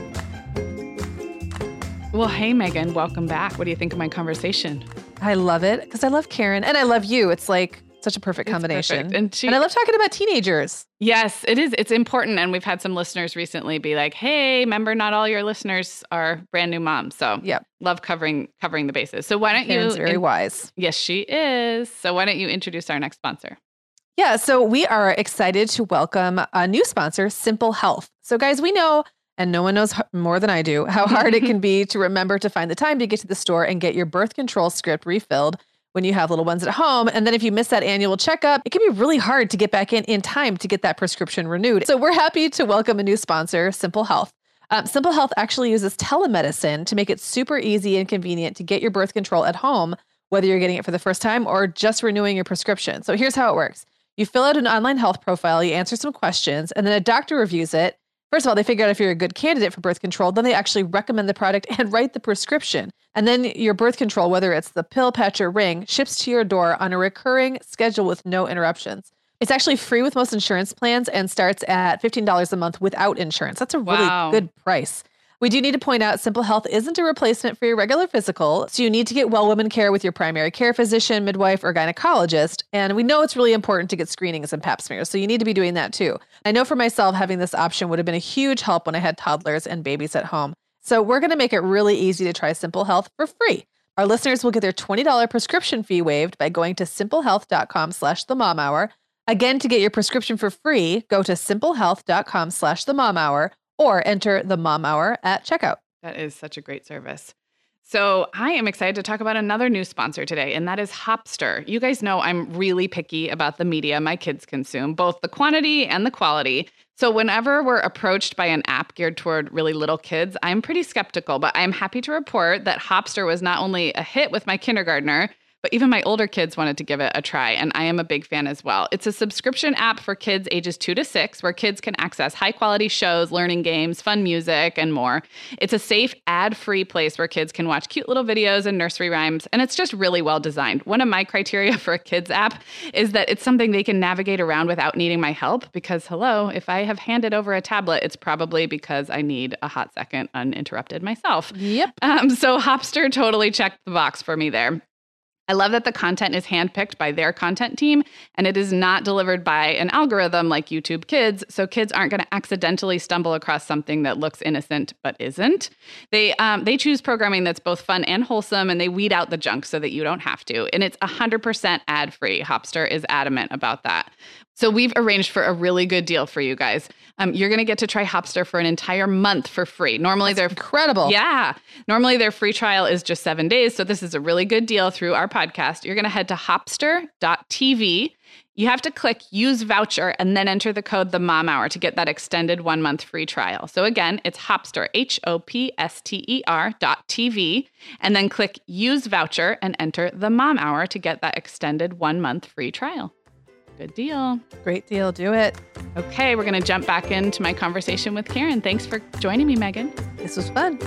Well, hey, Megan, welcome back. What do you think of my conversation? I love it because I love Karen and I love you. It's like such a perfect It's combination. perfect. And she- and I love talking about teenagers. Yes, it is. It's important. And we've had some listeners recently be like, hey, remember, not all your listeners are brand new moms. So Yep. love covering covering the bases. So why don't Karen's you... very in- wise. Yes, she is. So why don't you introduce our next sponsor? Yeah, so we are excited to welcome a new sponsor, Simple Health. So guys, we know, and no one knows h- more than I do, how hard it can be to remember to find the time to get to the store and get your birth control script refilled when you have little ones at home. And then if you miss that annual checkup, it can be really hard to get back in in time to get that prescription renewed. So we're happy to welcome a new sponsor, Simple Health. Um, Simple Health actually uses telemedicine to make it super easy and convenient to get your birth control at home, whether you're getting it for the first time or just renewing your prescription. So here's how it works. You fill out an online health profile, you answer some questions, and then a doctor reviews it. First of all, they figure out if you're a good candidate for birth control. Then they actually recommend the product and write the prescription. And then your birth control, whether it's the pill, patch, or ring, ships to your door on a recurring schedule with no interruptions. It's actually free with most insurance plans and starts at fifteen dollars a month without insurance. That's a really Wow. good price. We do need to point out Simple Health isn't a replacement for your regular physical, so you need to get well woman care with your primary care physician, midwife, or gynecologist. And we know it's really important to get screenings and pap smears, so you need to be doing that too. I know for myself, having this option would have been a huge help when I had toddlers and babies at home. So we're going to make it really easy to try Simple Health for free. Our listeners will get their twenty dollars prescription fee waived by going to simplehealth.com slash the mom hour. Again, to get your prescription for free, go to simplehealth.com slash the mom hour or enter the mom hour at checkout. That is such a great service. So I am excited to talk about another new sponsor today, and that is Hopster. You guys know I'm really picky about the media my kids consume, both the quantity and the quality. So whenever we're approached by an app geared toward really little kids, I'm pretty skeptical, but I'm happy to report that Hopster was not only a hit with my kindergartner, but even my older kids wanted to give it a try, and I am a big fan as well. It's a subscription app for kids ages two to six, where kids can access high-quality shows, learning games, fun music, and more. It's a safe, ad-free place where kids can watch cute little videos and nursery rhymes, and it's just really well designed. One of my criteria for a kids app is that it's something they can navigate around without needing my help, because, hello, if I have handed over a tablet, it's probably because I need a hot second uninterrupted myself. Yep. Um, so Hopster totally checked the box for me there. I love that the content is handpicked by their content team, and it is not delivered by an algorithm like YouTube Kids, so kids aren't going to accidentally stumble across something that looks innocent but isn't. They um, they choose programming that's both fun and wholesome, and they weed out the junk so that you don't have to. And it's one hundred percent ad-free. Hopster is adamant about that. So we've arranged for a really good deal for you guys. Um, you're going to get to try Hopster for an entire month for free. Normally they're Incredible. Yeah. Normally their free trial is just seven days. So this is a really good deal through our podcast. You're going to head to hopster dot t v. You have to click use voucher and then enter the code the mom hour to get that extended one month free trial. So again, it's Hopster, H O P S T E R dot T V, and then click use voucher and enter the mom hour to get that extended one month free trial. Good deal. Great deal. Do it. Okay, we're going to jump back into my conversation with Karen. Thanks for joining me, Megan. This was fun.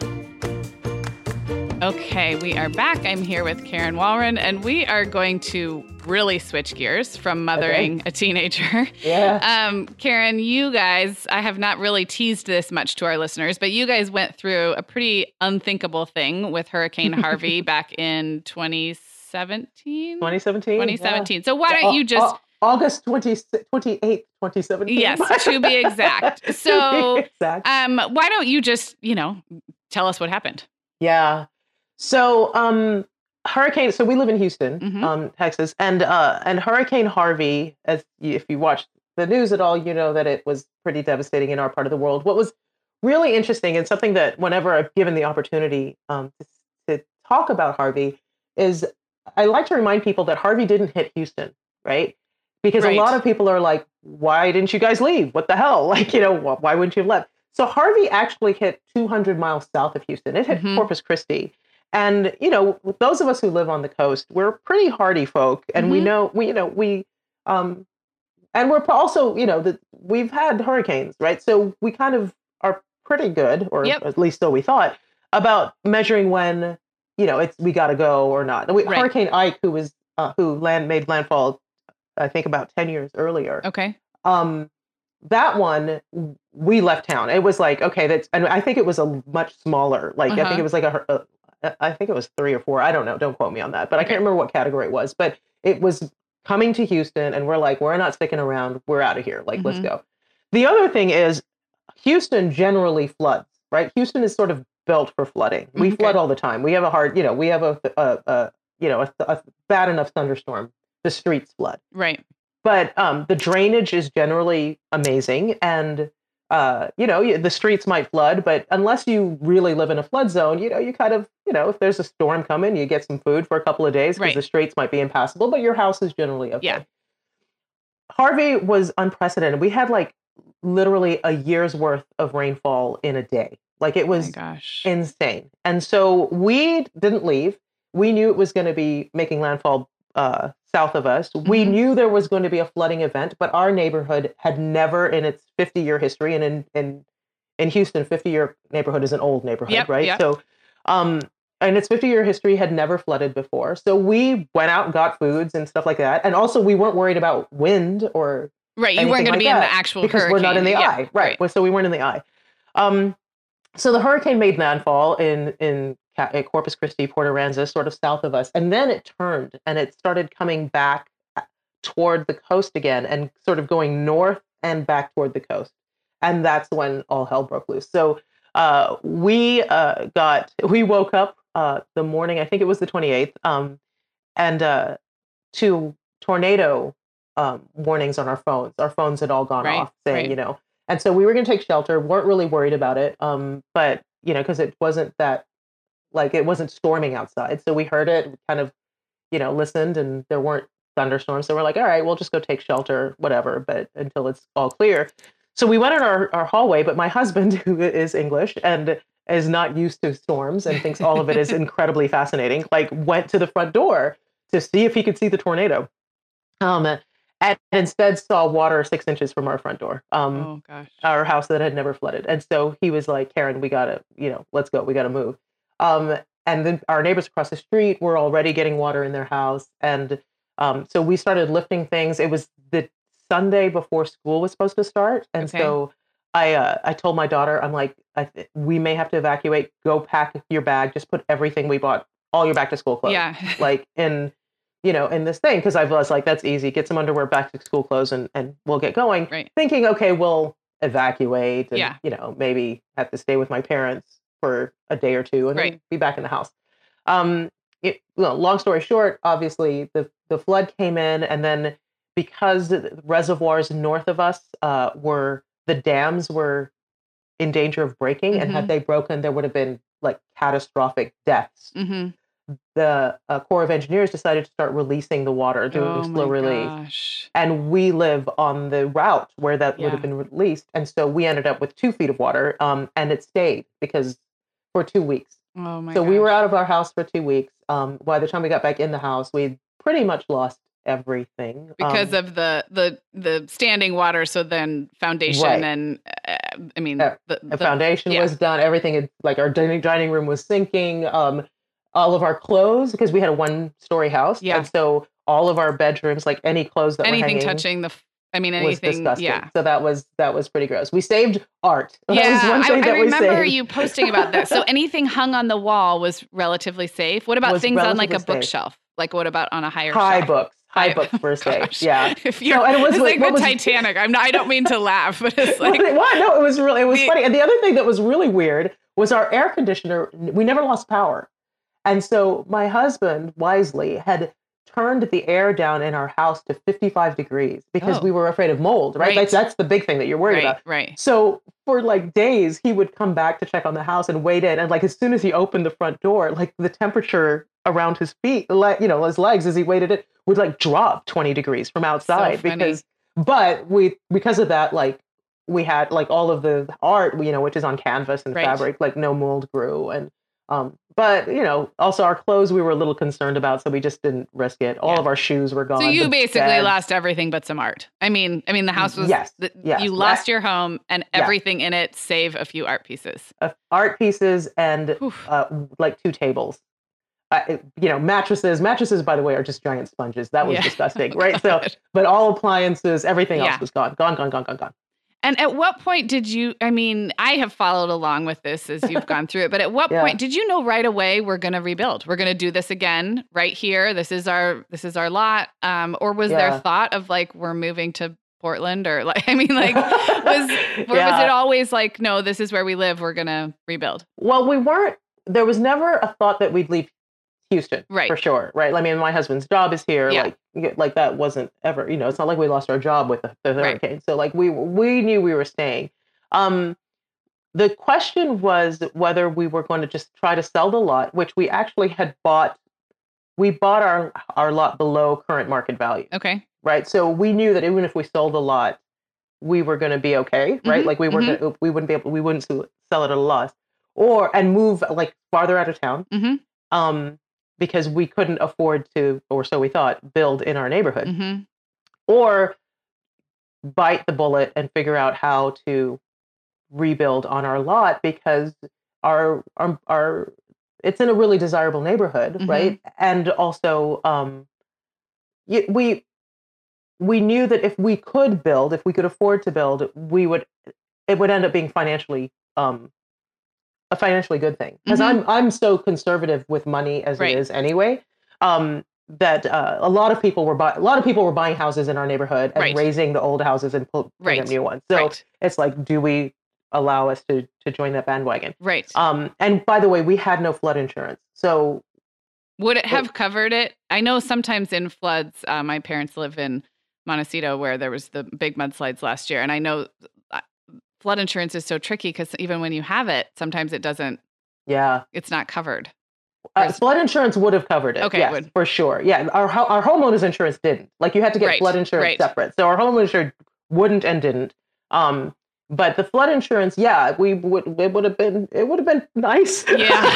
Okay, we are back. I'm here with Karen Walren, and we are going to really switch gears from mothering Okay. a teenager. Yeah. Um, Karen, you guys, I have not really teased this much to our listeners, but you guys went through a pretty unthinkable thing with Hurricane Harvey back in twenty seventeen? twenty seventeen. twenty seventeen. So why don't you just... August twenty-eighth, twenty seventeen. Yes, to be exact. So, exact. um, why don't you just, you know, tell us what happened? Yeah. So, um, Hurricane. So we live in Houston, Mhm. um, Texas, and uh, and Hurricane Harvey. As you, if you watch the news at all, you know that it was pretty devastating in our part of the world. What was really interesting and something that whenever I've given the opportunity um, to, to talk about Harvey is I like to remind people that Harvey didn't hit Houston, right? Because Right. a lot of people are like, why didn't you guys leave? What the hell? Like, you know, wh- why wouldn't you have left? So Harvey actually hit two hundred miles south of Houston. It hit Mhm. Corpus Christi. And, you know, those of us who live on the coast, we're pretty hardy folk. And mm-hmm. we know, we, you know, we, um, and we're also, you know, that we've had hurricanes, right? So we kind of are pretty good, or yep. at least so we thought, about measuring when, you know, it's we got to go or not. We, right. Hurricane Ike, who was uh, who land made landfall, I think about ten years earlier. Okay. Um, that one we left town. It was like, okay, that's, and I think it was a much smaller. Like uh-huh. I think it was like a, a, I think it was three or four. I don't know. Don't quote me on that. But okay. I can't remember what category it was. But it was coming to Houston, and we're like, we're not sticking around. We're out of here. Like, mm-hmm. let's go. The other thing is, Houston generally floods, right? Houston is sort of built for flooding. We okay. flood all the time. We have a hard, you know, we have a, a, a you know, a, a bad enough thunderstorm, the streets flood. Right. But um, the drainage is generally amazing. And, uh, you know, the streets might flood, but unless you really live in a flood zone, you know, you kind of, you know, if there's a storm coming, you get some food for a couple of days because right. the streets might be impassable, but your house is generally okay. Yeah. Harvey was unprecedented. We had like literally a year's worth of rainfall in a day. Like it was oh my gosh. insane. And so we didn't leave. We knew it was going to be making landfall uh, south of us. Mm-hmm. We knew there was going to be a flooding event, but our neighborhood had never in its fifty year history, and in, in, in Houston, fifty year neighborhood is an old neighborhood, yep, right? Yep. So, um, and its fifty year history had never flooded before. So we went out and got foods and stuff like that. And also we weren't worried about wind or right. You weren't going like to be in the actual because hurricane. We're not in the yeah, eye. Right. right. So we weren't in the eye. Um, so the hurricane made landfall in, in Corpus Christi, Port Aransas, sort of south of us. And then it turned and it started coming back toward the coast again and sort of going north and back toward the coast. And that's when all hell broke loose. So uh, we uh, got, we woke up uh, the morning, I think it was the twenty-eighth, um, and uh, to tornado um, warnings on our phones. Our phones had all gone right, off saying, right. you know, and so we were going to take shelter, weren't really worried about it. Um, but, you know, because it wasn't that, like, it wasn't storming outside. So we heard it, kind of, you know, listened, and there weren't thunderstorms. So we're like, all right, we'll just go take shelter, whatever, but until it's all clear. So we went in our, our hallway, but my husband, who is English and is not used to storms and thinks all of it is incredibly fascinating, like went to the front door to see if he could see the tornado. Um, and instead saw water six inches from our front door, um, oh, gosh. our house that had never flooded. And so he was like, Karen, we gotta, you know, let's go, we gotta move. Um, and then our neighbors across the street were already getting water in their house. And um, so we started lifting things. It was the Sunday before school was supposed to start. And okay. so I uh, I told my daughter, I'm like, I th- we may have to evacuate. Go pack your bag. Just put everything we bought, all your back to school clothes. Yeah. like in, you know, in this thing. Because I was like, that's easy. Get some underwear, back to school clothes, and, and we'll get going. Right. Thinking, okay, we'll evacuate and, yeah. you know, maybe have to stay with my parents for a day or two and right. then be back in the house. Um, it, well, long story short, obviously the, the flood came in, and then because the reservoirs north of us uh, were, the dams were in danger of breaking, mm-hmm. and had they broken, there would have been like catastrophic deaths. Mm-hmm. The uh, Corps of Engineers decided to start releasing the water, doing oh slow release. Gosh. And we live on the route where that yeah. would have been released. And so we ended up with two feet of water, um, and it stayed because for two weeks. Oh my so gosh. we were out of our house for two weeks. Um, by the time we got back in the house, we pretty much lost everything because um, of the the the standing water. So then foundation right. and uh, I mean uh, the, the, the foundation yeah. was done. Everything had, like our dining dining room was sinking. Um, all of our clothes, because we had a one story house, yeah. and so all of our bedrooms, like any clothes that anything were hanging, touching the. I mean anything. Was disgusting. Yeah. So that was that was pretty gross. We saved art. That yeah, was one thing I, that I remember we saved. you posting about that. So anything hung on the wall was relatively safe. What about Was things on like a relatively safe. bookshelf? Like what about on a higher High shelf? books. High I- books were oh, safe. gosh. Yeah. If you're, No, and it was it's like- like what the was- Titanic. I'm not. I don't mean to laugh, but it's like what? No, it was really it was The- funny. And the other thing that was really weird was our air conditioner. We never lost power, and so my husband wisely had turned the air down in our house to fifty-five degrees because Oh. we were afraid of mold. Right, Right. Like, that's the big thing that you're worried right, about. right. So for like days, he would come back to check on the house and wait in. And like as soon as he opened the front door, like the temperature around his feet, like, you know, his legs as he waited it would like drop twenty degrees from outside funny. because, but we, because of that, like we had like all of the art, you know, which is on canvas and Right. fabric, like no mold grew. And Um, but you know, also our clothes we were a little concerned about, so we just didn't risk it. All Yeah. of our shoes were gone. So you the basically beds. lost everything but some art. I mean, I mean the house was Yes, the, yes. you lost your home and Yeah. everything in it save a few art pieces. Uh, art pieces and Oof. uh, like two tables. Uh, it- you know, mattresses. Mattresses, by the way, are just giant sponges. That was Yeah. disgusting, Oh, right? So, God. but all appliances, everything Yeah. else was gone, gone, gone, gone, gone, gone. And at what point did you, I mean, I have followed along with this as you've gone through it, but at what Yeah. point did you know right away we're going to rebuild? We're going to do this again right here. This is our, this is our lot. Um, or was Yeah. there thought of like, we're moving to Portland or like, I mean, like, was, or Yeah. was it always like, no, this is where we live. We're going to rebuild. Well, we weren't. There was never a thought that we'd leave Houston, Right. For sure, right? I mean, my husband's job is here. Yeah. Like, y- like that wasn't ever. You know, it's not like we lost our job with the, the Right. hurricane. So, like, we we knew we were staying. Um, the question was whether we were going to just try to sell the lot, which we actually had bought. We bought our our lot below current market value, Okay. right? So we knew that even if we sold the lot, we were going to be okay, right? Mhm, Like we were, mhm. gonna, we wouldn't be able, we wouldn't sell sell it at a loss, or and move like farther out of town, Mm-hmm. um, because we couldn't afford to, or so we thought, build in our neighborhood, Mm-hmm. or bite the bullet and figure out how to rebuild on our lot because our our, our it's in a really desirable neighborhood, Mhm. right? And also, um, y- we we knew that if we could build, if we could afford to build, we would it would end up being financially um, a financially good thing because Mhm. I'm I'm so conservative with money as Right. it is anyway. Um, that uh, a lot of people were buy- a lot of people were buying houses in our neighborhood and Right. raising the old houses and pu- putting Right. up new ones. So Right. it's like, do we allow us to to join that bandwagon? Right. Um, and by the way, we had no flood insurance, so Would it have covered it? I know sometimes in floods, uh, my parents live in Montecito where there was the big mudslides last year. And I know uh, flood insurance is so tricky because even when you have it, sometimes it doesn't, yeah, it's not covered. uh, Whereas- flood insurance would have covered it. Okay, it yes, would. for sure. Yeah, our ho- our homeowners insurance didn't. Like you had to get Right, flood insurance right. separate. So our homeowners insurance wouldn't and didn't. Um, but the flood insurance, yeah, we would. It would have been. It would have been nice.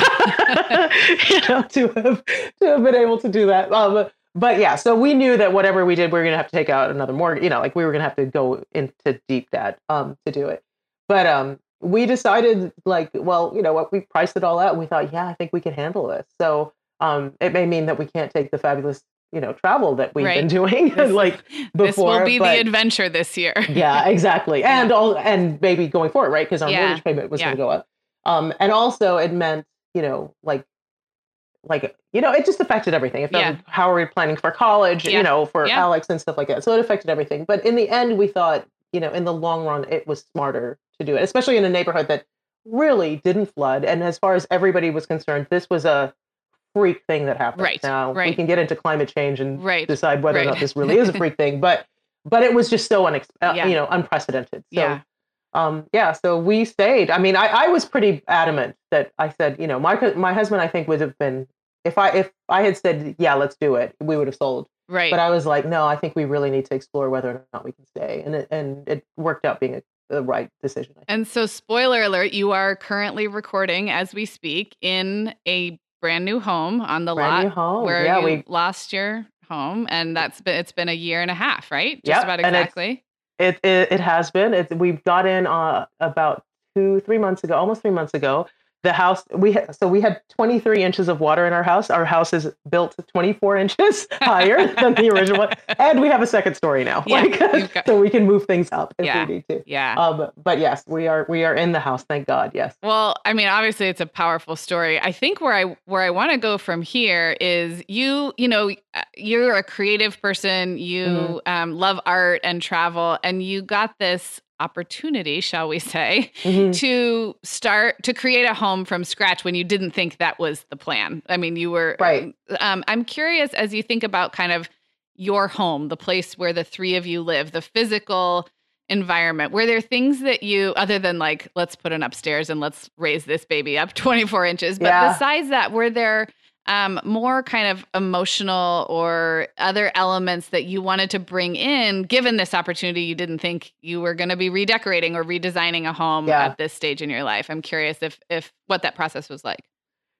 Yeah. you know, to have to have been able to do that. Um, but yeah, so we knew that whatever we did, we were going to have to take out another mortgage. You know, like we were going to have to go into deep debt um, to do it. But um, we decided, like, well, you know what? We priced it all out. And we thought, yeah, I think we can handle this. So um, it may mean that we can't take the fabulous, you know, travel that we've Right. been doing, This- like before. This will be but- the adventure this year. yeah, exactly. And all and maybe going forward, right? Because our Yeah, mortgage payment was yeah. going to go up. Um, and also it meant, you know, like, like you know, it just affected everything. It Yeah. felt, how are we planning for college? Yeah, You know, for yeah. Alex and stuff like that. So it affected everything. But in the end, we thought, you know, in the long run, it was smarter to do it, especially in a neighborhood that really didn't flood. And as far as everybody was concerned, this was a freak thing that happened. Right, Now we right. can get into climate change and Right, decide whether or right. not this really is a freak thing, but but it was just so unex- uh, Yeah. you know, unprecedented. So Yeah. um yeah, so we stayed. I mean, I, I was pretty adamant that I said, you know, my hu- my husband I think would have been if I if I had said, yeah, let's do it, we would have sold. Right. But I was like, no, I think we really need to explore whether or not we can stay. And it and it worked out being a, the right decision. I think. And so, spoiler alert, you are currently recording as we speak in a brand new home on the Brand lot new home. where Yeah, you we lost your home. And that's been, it's been a year and a half, right? Just Yep, about and it's- exactly. It, it it has been. It's we got in uh, about two three months ago, almost three months ago. The house we ha- so we had twenty-three inches of water in our house. Our house is built twenty-four inches higher than the original one, and we have a second story now. Yeah, like, you've got- so we can move things up if Yeah. we need to. Yeah. Um, but yes, we are we are in the house. Thank God. Yes. Well, I mean, obviously it's a powerful story. I think where I where I want to go from here is you, you know, uh, you're a creative person, you Mhm. um, love art and travel, and you got this opportunity, shall we say, Mhm. to start to create a home from scratch when you didn't think that was the plan. I mean, you were Right. Um, I'm curious as you think about kind of your home, the place where the three of you live, the physical environment. Were there things that you, other than like, let's put an upstairs and let's raise this baby up twenty-four inches, but Yeah. besides that, were there um, more kind of emotional or other elements that you wanted to bring in, given this opportunity? You didn't think you were going to be redecorating or redesigning a home Yeah. at this stage in your life. I'm curious if if what that process was like.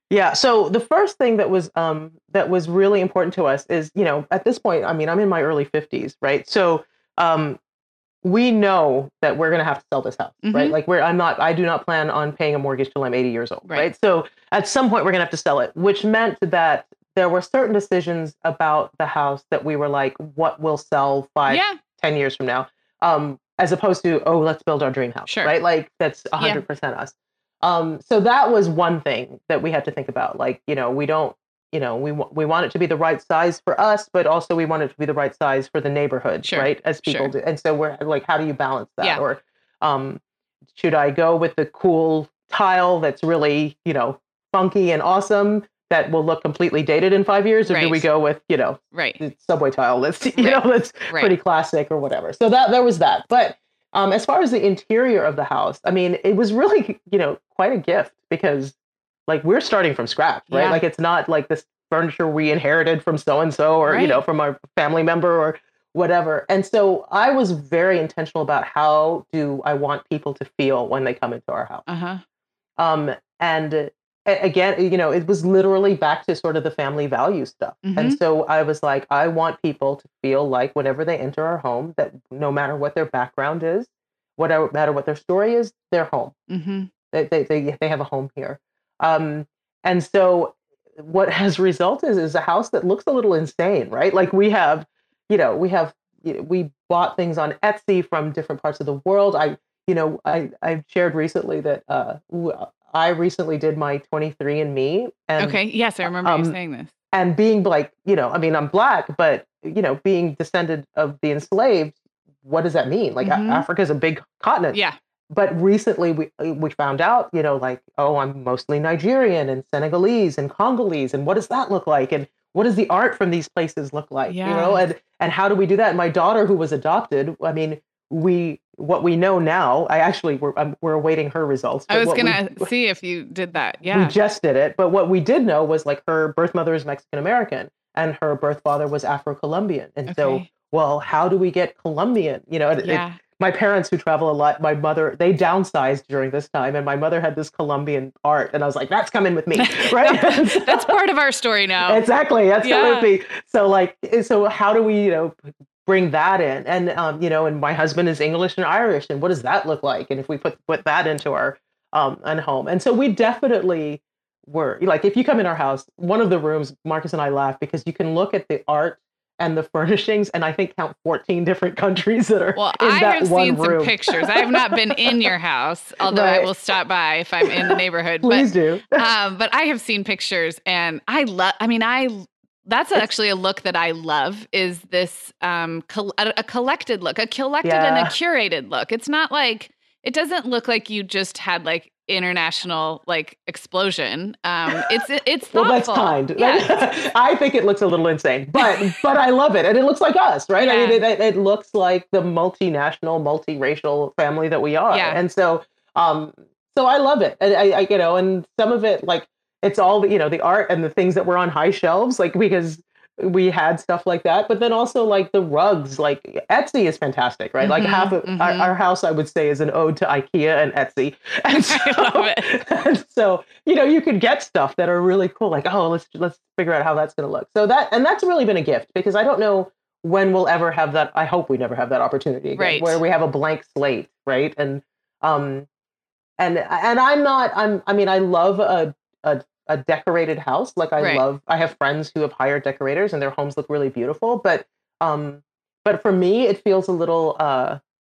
Yeah. So the first thing that was um that was really important to us is, you know, at this point, I mean, I'm in my early fifties, right? So um we know that we're going to have to sell this house, right? Mhm. Like we're I'm not I do not plan on paying a mortgage till I'm eighty years old, Right. right? So at some point we're going to have to sell it, which meant that there were certain decisions about the house that we were like, what will sell five, Yeah. ten years from now? Um, as opposed to, oh, let's build our dream house, Sure. right? Like that's one hundred percent us. Um, so that was one thing that we had to think about. Like, you know, we don't, you know, we wa- we want it to be the right size for us, but also we want it to be the right size for the neighborhood, Sure. right? As people Sure. do. And so we're like, how do you balance that? Yeah. Or um, should I go with the cool tile that's really, you know, funky and awesome that will look completely dated in five years? Or do Right. we go with, you know, Right. the subway tile that's, you Right. know, that's Right. pretty classic or whatever. So that there was that. But um, as far as the interior of the house, I mean, it was really, you know, quite a gift because like we're starting from scratch, right? Yeah. Like it's not like this furniture we inherited from so and so or, you Right. know, from our family member or whatever. And so I was very intentional about how do I want people to feel when they come into our house. Uh-huh. Um, and uh, a- again, you know, it was literally back to sort of the family value stuff. Mhm. And so I was like, I want people to feel like whenever they enter our home, that no matter what their background is, whatever matter what their story is, they're home. Mhm. They they they, they have a home here. Um, and so what has resulted is a house that looks a little insane, right? Like we have, you know, we have you know, we bought things on Etsy from different parts of the world. I, you know, I I've shared recently that uh, w- I recently did my twenty-three and me, and Okay. Yes, I remember um, you saying this. and being like, you know, I mean, I'm black, but you know, being descended of the enslaved, what does that mean? Like A- Mhm. Africa is a big continent. Yeah. But recently we we found out, you know, like, oh, I'm mostly Nigerian and Senegalese and Congolese, and what does that look like? And what does the art from these places look like? You know, Yeah. and and how do we do that? And my daughter, who was adopted, I mean, we what we know now. I actually we're um, we're awaiting her results. I but was what we- gonna see if you did that. we Yeah. just did it, but what we did know was like her birth mother is Mexican American and her birth father was Afro Colombian, and so Okay. well, how do we get Colombian? You know, it, it- Yeah. my parents who travel a lot, my mother, they downsized during this time, and my mother had this Colombian art, and I was like, that's coming with me, right? That- That's part of our story now. Exactly, that's Yeah. coming with me. So like, so how do we, you know, bring that in? And um, you know, and my husband is English and Irish, and what does that look like? And if we put put that into our um and home, and so we definitely were like, if you come in our house, one of the rooms, Marcus and I laugh because you can look at the art and the furnishings, and I think count fourteen different countries that are Well, in I that have one seen room. some pictures. I have not been in your house, although I Right. will stop by if I'm in the neighborhood. Please but, do. um, but I have seen pictures, and I love. I mean, I that's actually a look that I love. Is this um col- a, a collected look, a collected and a Yeah. curated look? It's not like it doesn't look like you just had like international like explosion. Um, it's it's thoughtful. Well, that's kind. Yeah. I think it looks a little insane, but but I love it, and it looks like us, right? I mean, Yeah. it, it, it looks like the multinational, multiracial family that we are, Yeah. and so um, so I love it, and I, I you know, and some of it like it's all the you know the art and the things that were on high shelves, like because we had stuff like that, but then also like the rugs, like Etsy is fantastic, right? Like Mhm, half of our, mhm. our house, I would say, is an ode to IKEA and Etsy. And so, I love it. and so, you know, you could get stuff that are really cool, like, oh, let's let's figure out how that's going to look. So that and that's really been a gift because I don't know when we'll ever have that. I hope we never have that opportunity again, Right. where we have a blank slate, right? And um, and and I'm not. I'm. I mean, I love a a a decorated house. Like I Right. love, I have friends who have hired decorators and their homes look really beautiful. But, um, but for me, it feels a little, uh,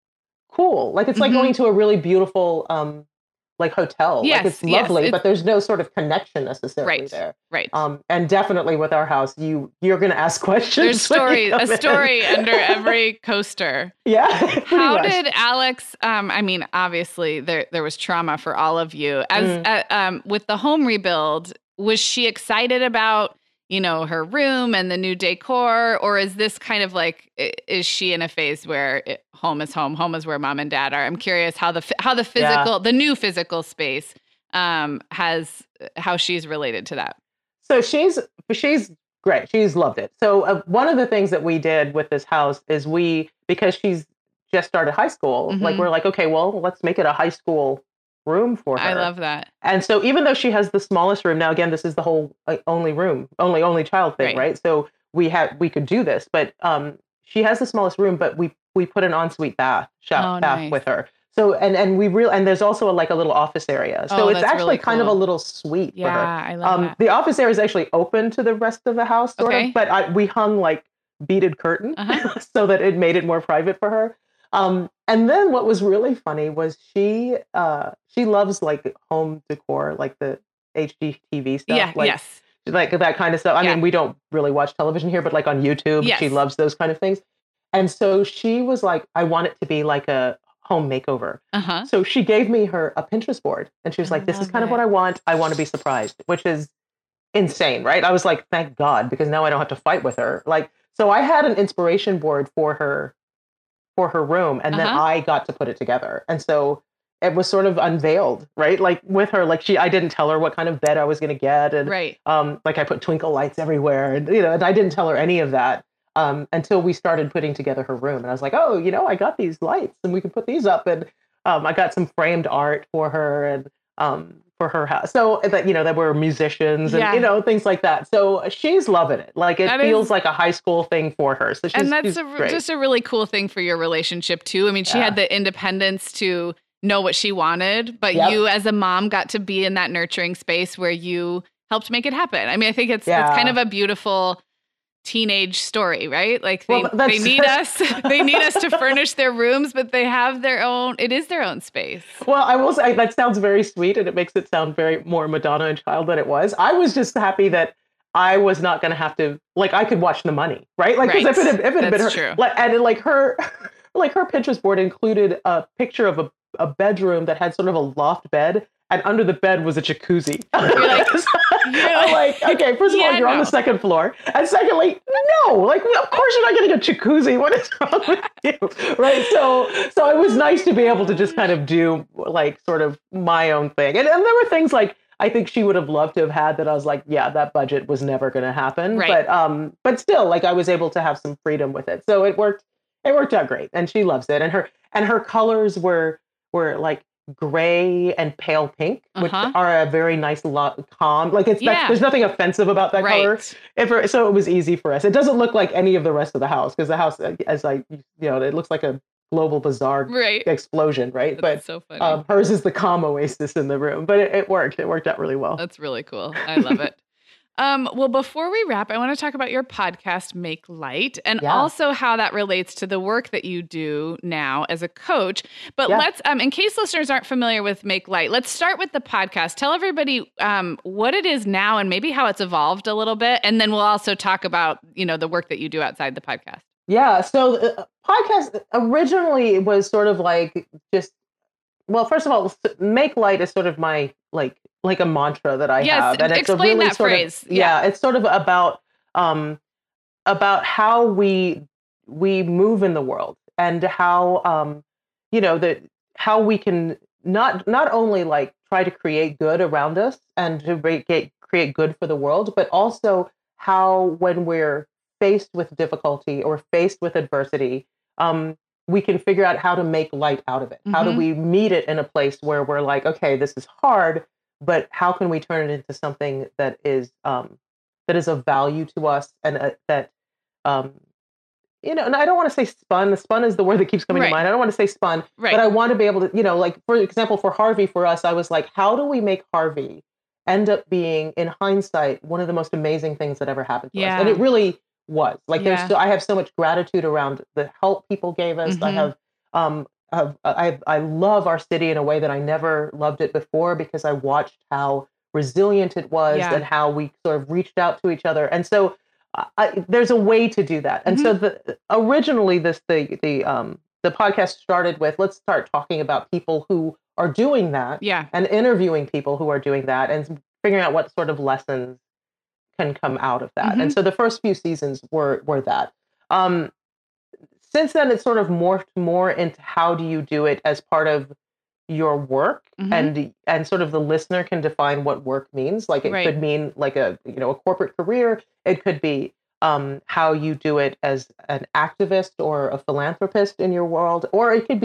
cool. Like it's like Mhm. going to a really beautiful, um, like hotel. Yes, like it's yes, lovely, it's- but there's no sort of connection necessarily Right. there. Right. Um, and definitely with our house, you, you're going to ask questions. There's when story you come a in. story under every coaster. Yeah. pretty How much. did Alex? Um, I mean, obviously there there was trauma for all of you. As Mm. uh, um, with the home rebuild, was she excited about you know her room and the new decor, or is this kind of like i- is she in a phase where it, home is home, home is where mom and dad are? I'm curious how the phy- how the physical, the new physical space, um, has how she's related to that. So she's she's great. She's loved it. So uh, one of the things that we did with this house is we because she's just started high school, like Mhm. we're like, okay, well, let's make it a high school room for her. I love that. And so even though she has the smallest room, now again, this is the whole uh, only room, only only child thing, Right. right? So we have we could do this, but um, she has the smallest room, but we we put an ensuite bath shower Oh, bath nice. with her. So and and we real and there's also a, like a little office area. So Oh, it's that's actually really kind of a cool. little suite for her. Yeah, I love Um, that. the office area is actually open to the rest of the house, sort Okay. of, but I, we hung like beaded curtain Uh-huh. so that it made it more private for her. Um, and then what was really funny was she uh, she loves like home decor, like the H G T V stuff. Yeah, like, yes. like that kind of stuff. I Yeah. mean, we don't really watch television here, but like on YouTube, Yes. she loves those kind of things. And so she was like, I want it to be like a home makeover. Uh-huh. So she gave me her a Pinterest board and she was I like, this is love kind of it. what I want. I want to be surprised, which is insane, right? I was like, thank God, because now I don't have to fight with her. Like, so I had an inspiration board for her, for her room. And then Uh-huh. I got to put it together. And so it was sort of unveiled, right? Like with her, like she, I didn't tell her what kind of bed I was going to get. And Right. um, like I put twinkle lights everywhere and, you know, and I didn't tell her any of that um, until we started putting together her room. And I was like, oh, you know, I got these lights and we can put these up. And um, I got some framed art for her and um, for her house. So that, you know, that were musicians and, Yeah. you know, things like that. So she's loving it. Like it That feels is- like a high school thing for her. So she's, And that's she's a, great. just a really cool thing for your relationship too. I mean, she Yeah. had the independence to know what she wanted, but Yep. you as a mom got to be in that nurturing space where you helped make it happen. I mean, I think it's Yeah. it's kind of a beautiful teenage story, right? Like they, Well, that's- they need us. They need us to furnish their rooms, but they have their own, it is their own space. Well, I will say that sounds very sweet and it makes it sound very more Madonna and Child than it was. I was just happy that I was not going to have to, like, I could watch the money, right? Like, because Right. if it had, if it had been her, That's true. like, and like her, like her Pinterest board included a picture of a, a bedroom that had sort of a loft bed, and under the bed was a jacuzzi. You're like- you're I'm like, okay, first of Yeah, all, you're on no. the second floor, and secondly, no, like, of course you're not getting a jacuzzi. What is wrong with you, right? So, so it was nice to be able to just kind of do like sort of my own thing, and and there were things like I think she would have loved to have had that I was like, yeah, that budget was never going to happen, Right. but um, but still, like I was able to have some freedom with it, so it worked. It worked out great, and she loves it, and her and her colors were were like gray and pale pink, which Uh-huh. are a very nice, lo- calm. Like it's that's, Yeah. there's nothing offensive about that color. Right. If, so it was easy for us. It doesn't look like any of the rest of the house because the house, as I you know, it looks like a global bazaar Right. explosion, right? That's but so funny. um, hers is the calm oasis in the room. But it, it worked. It worked out really well. That's really cool. I love it. Um, well, before we wrap, I want to talk about your podcast, Make Light, and Yeah. also how that relates to the work that you do now as a coach. But Yeah. let's, um, in case listeners aren't familiar with Make Light, let's start with the podcast. Tell everybody um, what it is now and maybe how it's evolved a little bit, and then we'll also talk about you know the work that you do outside the podcast. Yeah. So the podcast originally was sort of like just, well, first of all, Make Light is sort of my like like a mantra that I Yes, have, and it's a explain really that sort phrase. of yeah, it's sort of about um about how we we move in the world and how um you know that how we can not not only like try to create good around us and to create create good for the world, but also how when we're faced with difficulty or faced with adversity, um, we can figure out how to make light out of it. How do Mhm. we meet it in a place where we're like, okay, this is hard, but how can we turn it into something that is um, that is of value to us and uh, that um, you know? And I don't want to say spun. Spun is the word that keeps coming Right. to mind. I don't want to say spun, Right. but I want to be able to, you know, like for example, for Harvey, for us, I was like, how do we make Harvey end up being, in hindsight, one of the most amazing things that ever happened to Yeah. us? And it really was. Like Yeah. there's so I have so much gratitude around the help people gave us. I Mhm. have um have, I I love our city in a way that I never loved it before because I watched how resilient it was Yeah. and how we sort of reached out to each other. And so I, I- there's a way to do that. And so the originally this the the um the podcast started with let's start talking about people who are doing that Yeah. and interviewing people who are doing that and figuring out what sort of lessons can come out of that. Mhm. And so the first few seasons were were that. Um, since then, it's sort of morphed more into how do you do it as part of your work, Mhm. and and sort of the listener can define what work means. Like it Right. could mean like a you know a corporate career. It could be um, how you do it as an activist or a philanthropist in your world, or it could be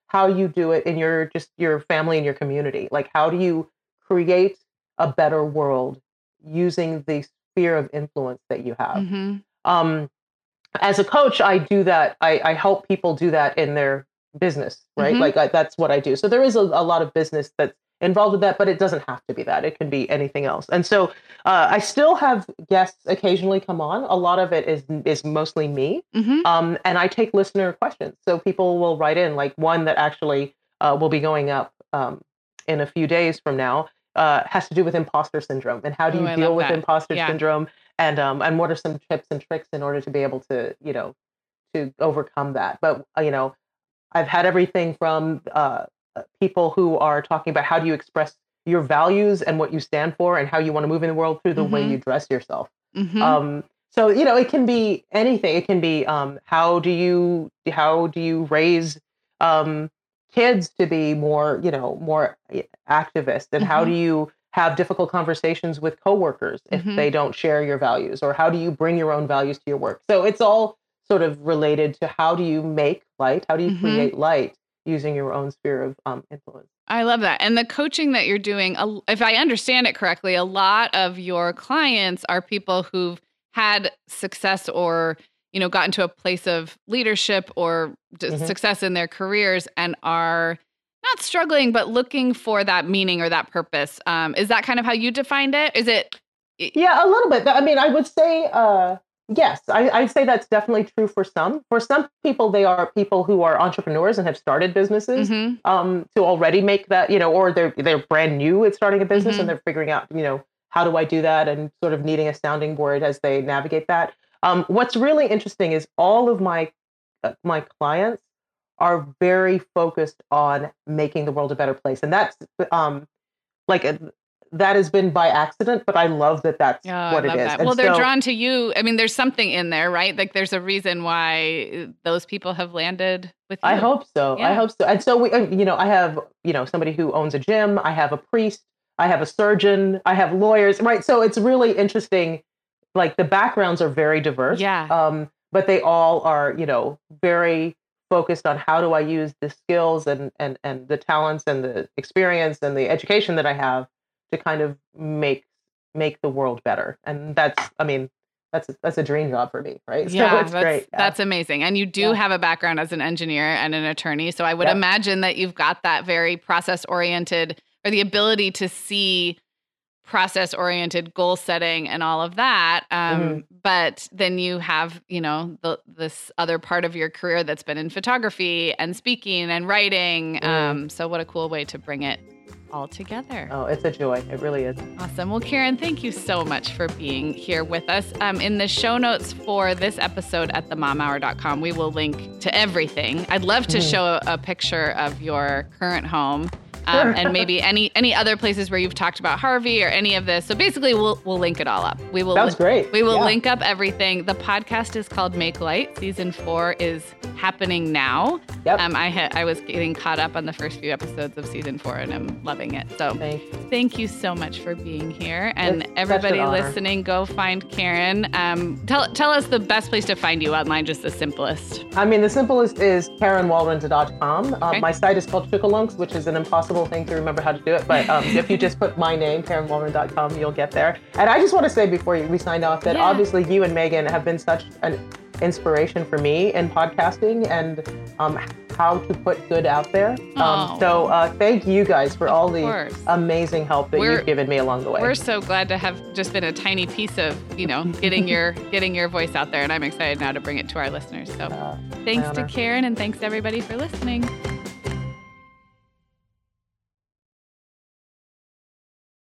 how you do it in your just your family and your community. Like, how do you create a better world using the sphere of influence that you have? Mm-hmm. Um, as a coach, I do that. I, I help people do that in their business, right? Mm-hmm. Like I, that's what I do. So there is a, a lot of business that's involved with that, but it doesn't have to be that. It can be anything else. And so uh, I still have guests occasionally come on. A lot of it is is mostly me. Mm-hmm. Um, and I take listener questions. So people will write in, like one that actually uh, will be going up um, in a few days from now, uh, has to do with imposter syndrome. And how do you Ooh, I deal love with that. imposter Yeah. syndrome? And um, and what are some tips and tricks in order to be able to, you know, to overcome that? But, uh, you know, I've had everything from uh, people who are talking about how do you express your values and what you stand for and how you want to move in the world through the Mm-hmm. way you dress yourself. Mm-hmm. Um, so, you know, it can be anything. It can be um, how do you how do you raise um, kids to be more, you know, more activist, and Mm-hmm. how do you have difficult conversations with coworkers if Mm-hmm. they don't share your values, or how do you bring your own values to your work? So it's all sort of related to how do you make light, how do you Mm-hmm. create light using your own sphere of um, influence. I love that. And the coaching that you're doing, if I understand it correctly, a lot of your clients are people who've had success or, you know, gotten to a place of leadership or Mhm. success in their careers and are not struggling, but looking for that meaning or that purpose. Um, is that kind of how you defined it? Is it? Yeah, a little bit. I mean, I would say, uh, yes, I, I'd say that's definitely true for some. For some people, they are people who are entrepreneurs and have started businesses Mhm. um, to already make that, you know, or they're they're brand new at starting a business Mhm. and they're figuring out, you know, how do I do that, and sort of needing a sounding board as they navigate that. Um, what's really interesting is all of my uh, my clients are very focused on making the world a better place, and that's um, like a, that has been by accident, but I love that that's Oh, I what it love is. that. And Well, they're so- drawn to you. I mean, there's something in there, right? Like there's a reason why those people have landed with you. I hope so. I Yeah. hope so. And so we, uh, you know, I have, you know, somebody who owns a gym. I have a priest. I have a surgeon. I have lawyers. Right. So it's really interesting. Like the backgrounds are very diverse. Yeah. Um, but they all are, you know, very focused on how do I use the skills and and and the talents and the experience and the education that I have to kind of make make the world better. And that's, I mean, that's a, that's a dream job for me, right? Yeah, so it's that's, great. Yeah. that's amazing. And you do Yeah. have a background as an engineer and an attorney. So I would Yeah. imagine that you've got that very process oriented or the ability to see process oriented goal setting and all of that. Um, Mhm. But then you have, you know, the, this other part of your career that's been in photography and speaking and writing. Mm. Um, so what a cool way to bring it all together. Oh, it's a joy. It really is. Awesome. Well, Karen, thank you so much for being here with us. Um, in the show notes for this episode at the mom hour dot com, we will link to everything. I'd love to Mhm. show a, a picture of your current home. Um, Sure. and maybe any any other places where you've talked about Harvey or any of this. So basically, we'll we'll link it all up. We will. Sounds great. We will Yeah. link up everything. The podcast is called Make Light. Season four is happening now. Yep. Um, I had I was getting caught up on the first few episodes of season four, and I'm loving it. So Thank you. thank you so much for being here, and It's such everybody an honor. listening, go find Karen. Um, tell tell us the best place to find you online, just the simplest. I mean, the simplest is Karen Walrand dot com. Uh, Okay. My site is called Chickalunks, which is an impossible thing to remember how to do it. But um, if you just put my name, Karen Walrand dot com, you'll get there. And I just want to say before we sign off that Yeah. obviously you and Megan have been such an inspiration for me in podcasting and um, how to put good out there. Oh. Um, so uh, thank you guys for all the course. amazing help that We're- you've given me along the way. We're so glad to have just been a tiny piece of, you know, getting your getting your voice out there, and I'm excited now to bring it to our listeners. So Uh, thanks my to honor. Karen, and thanks to everybody for listening.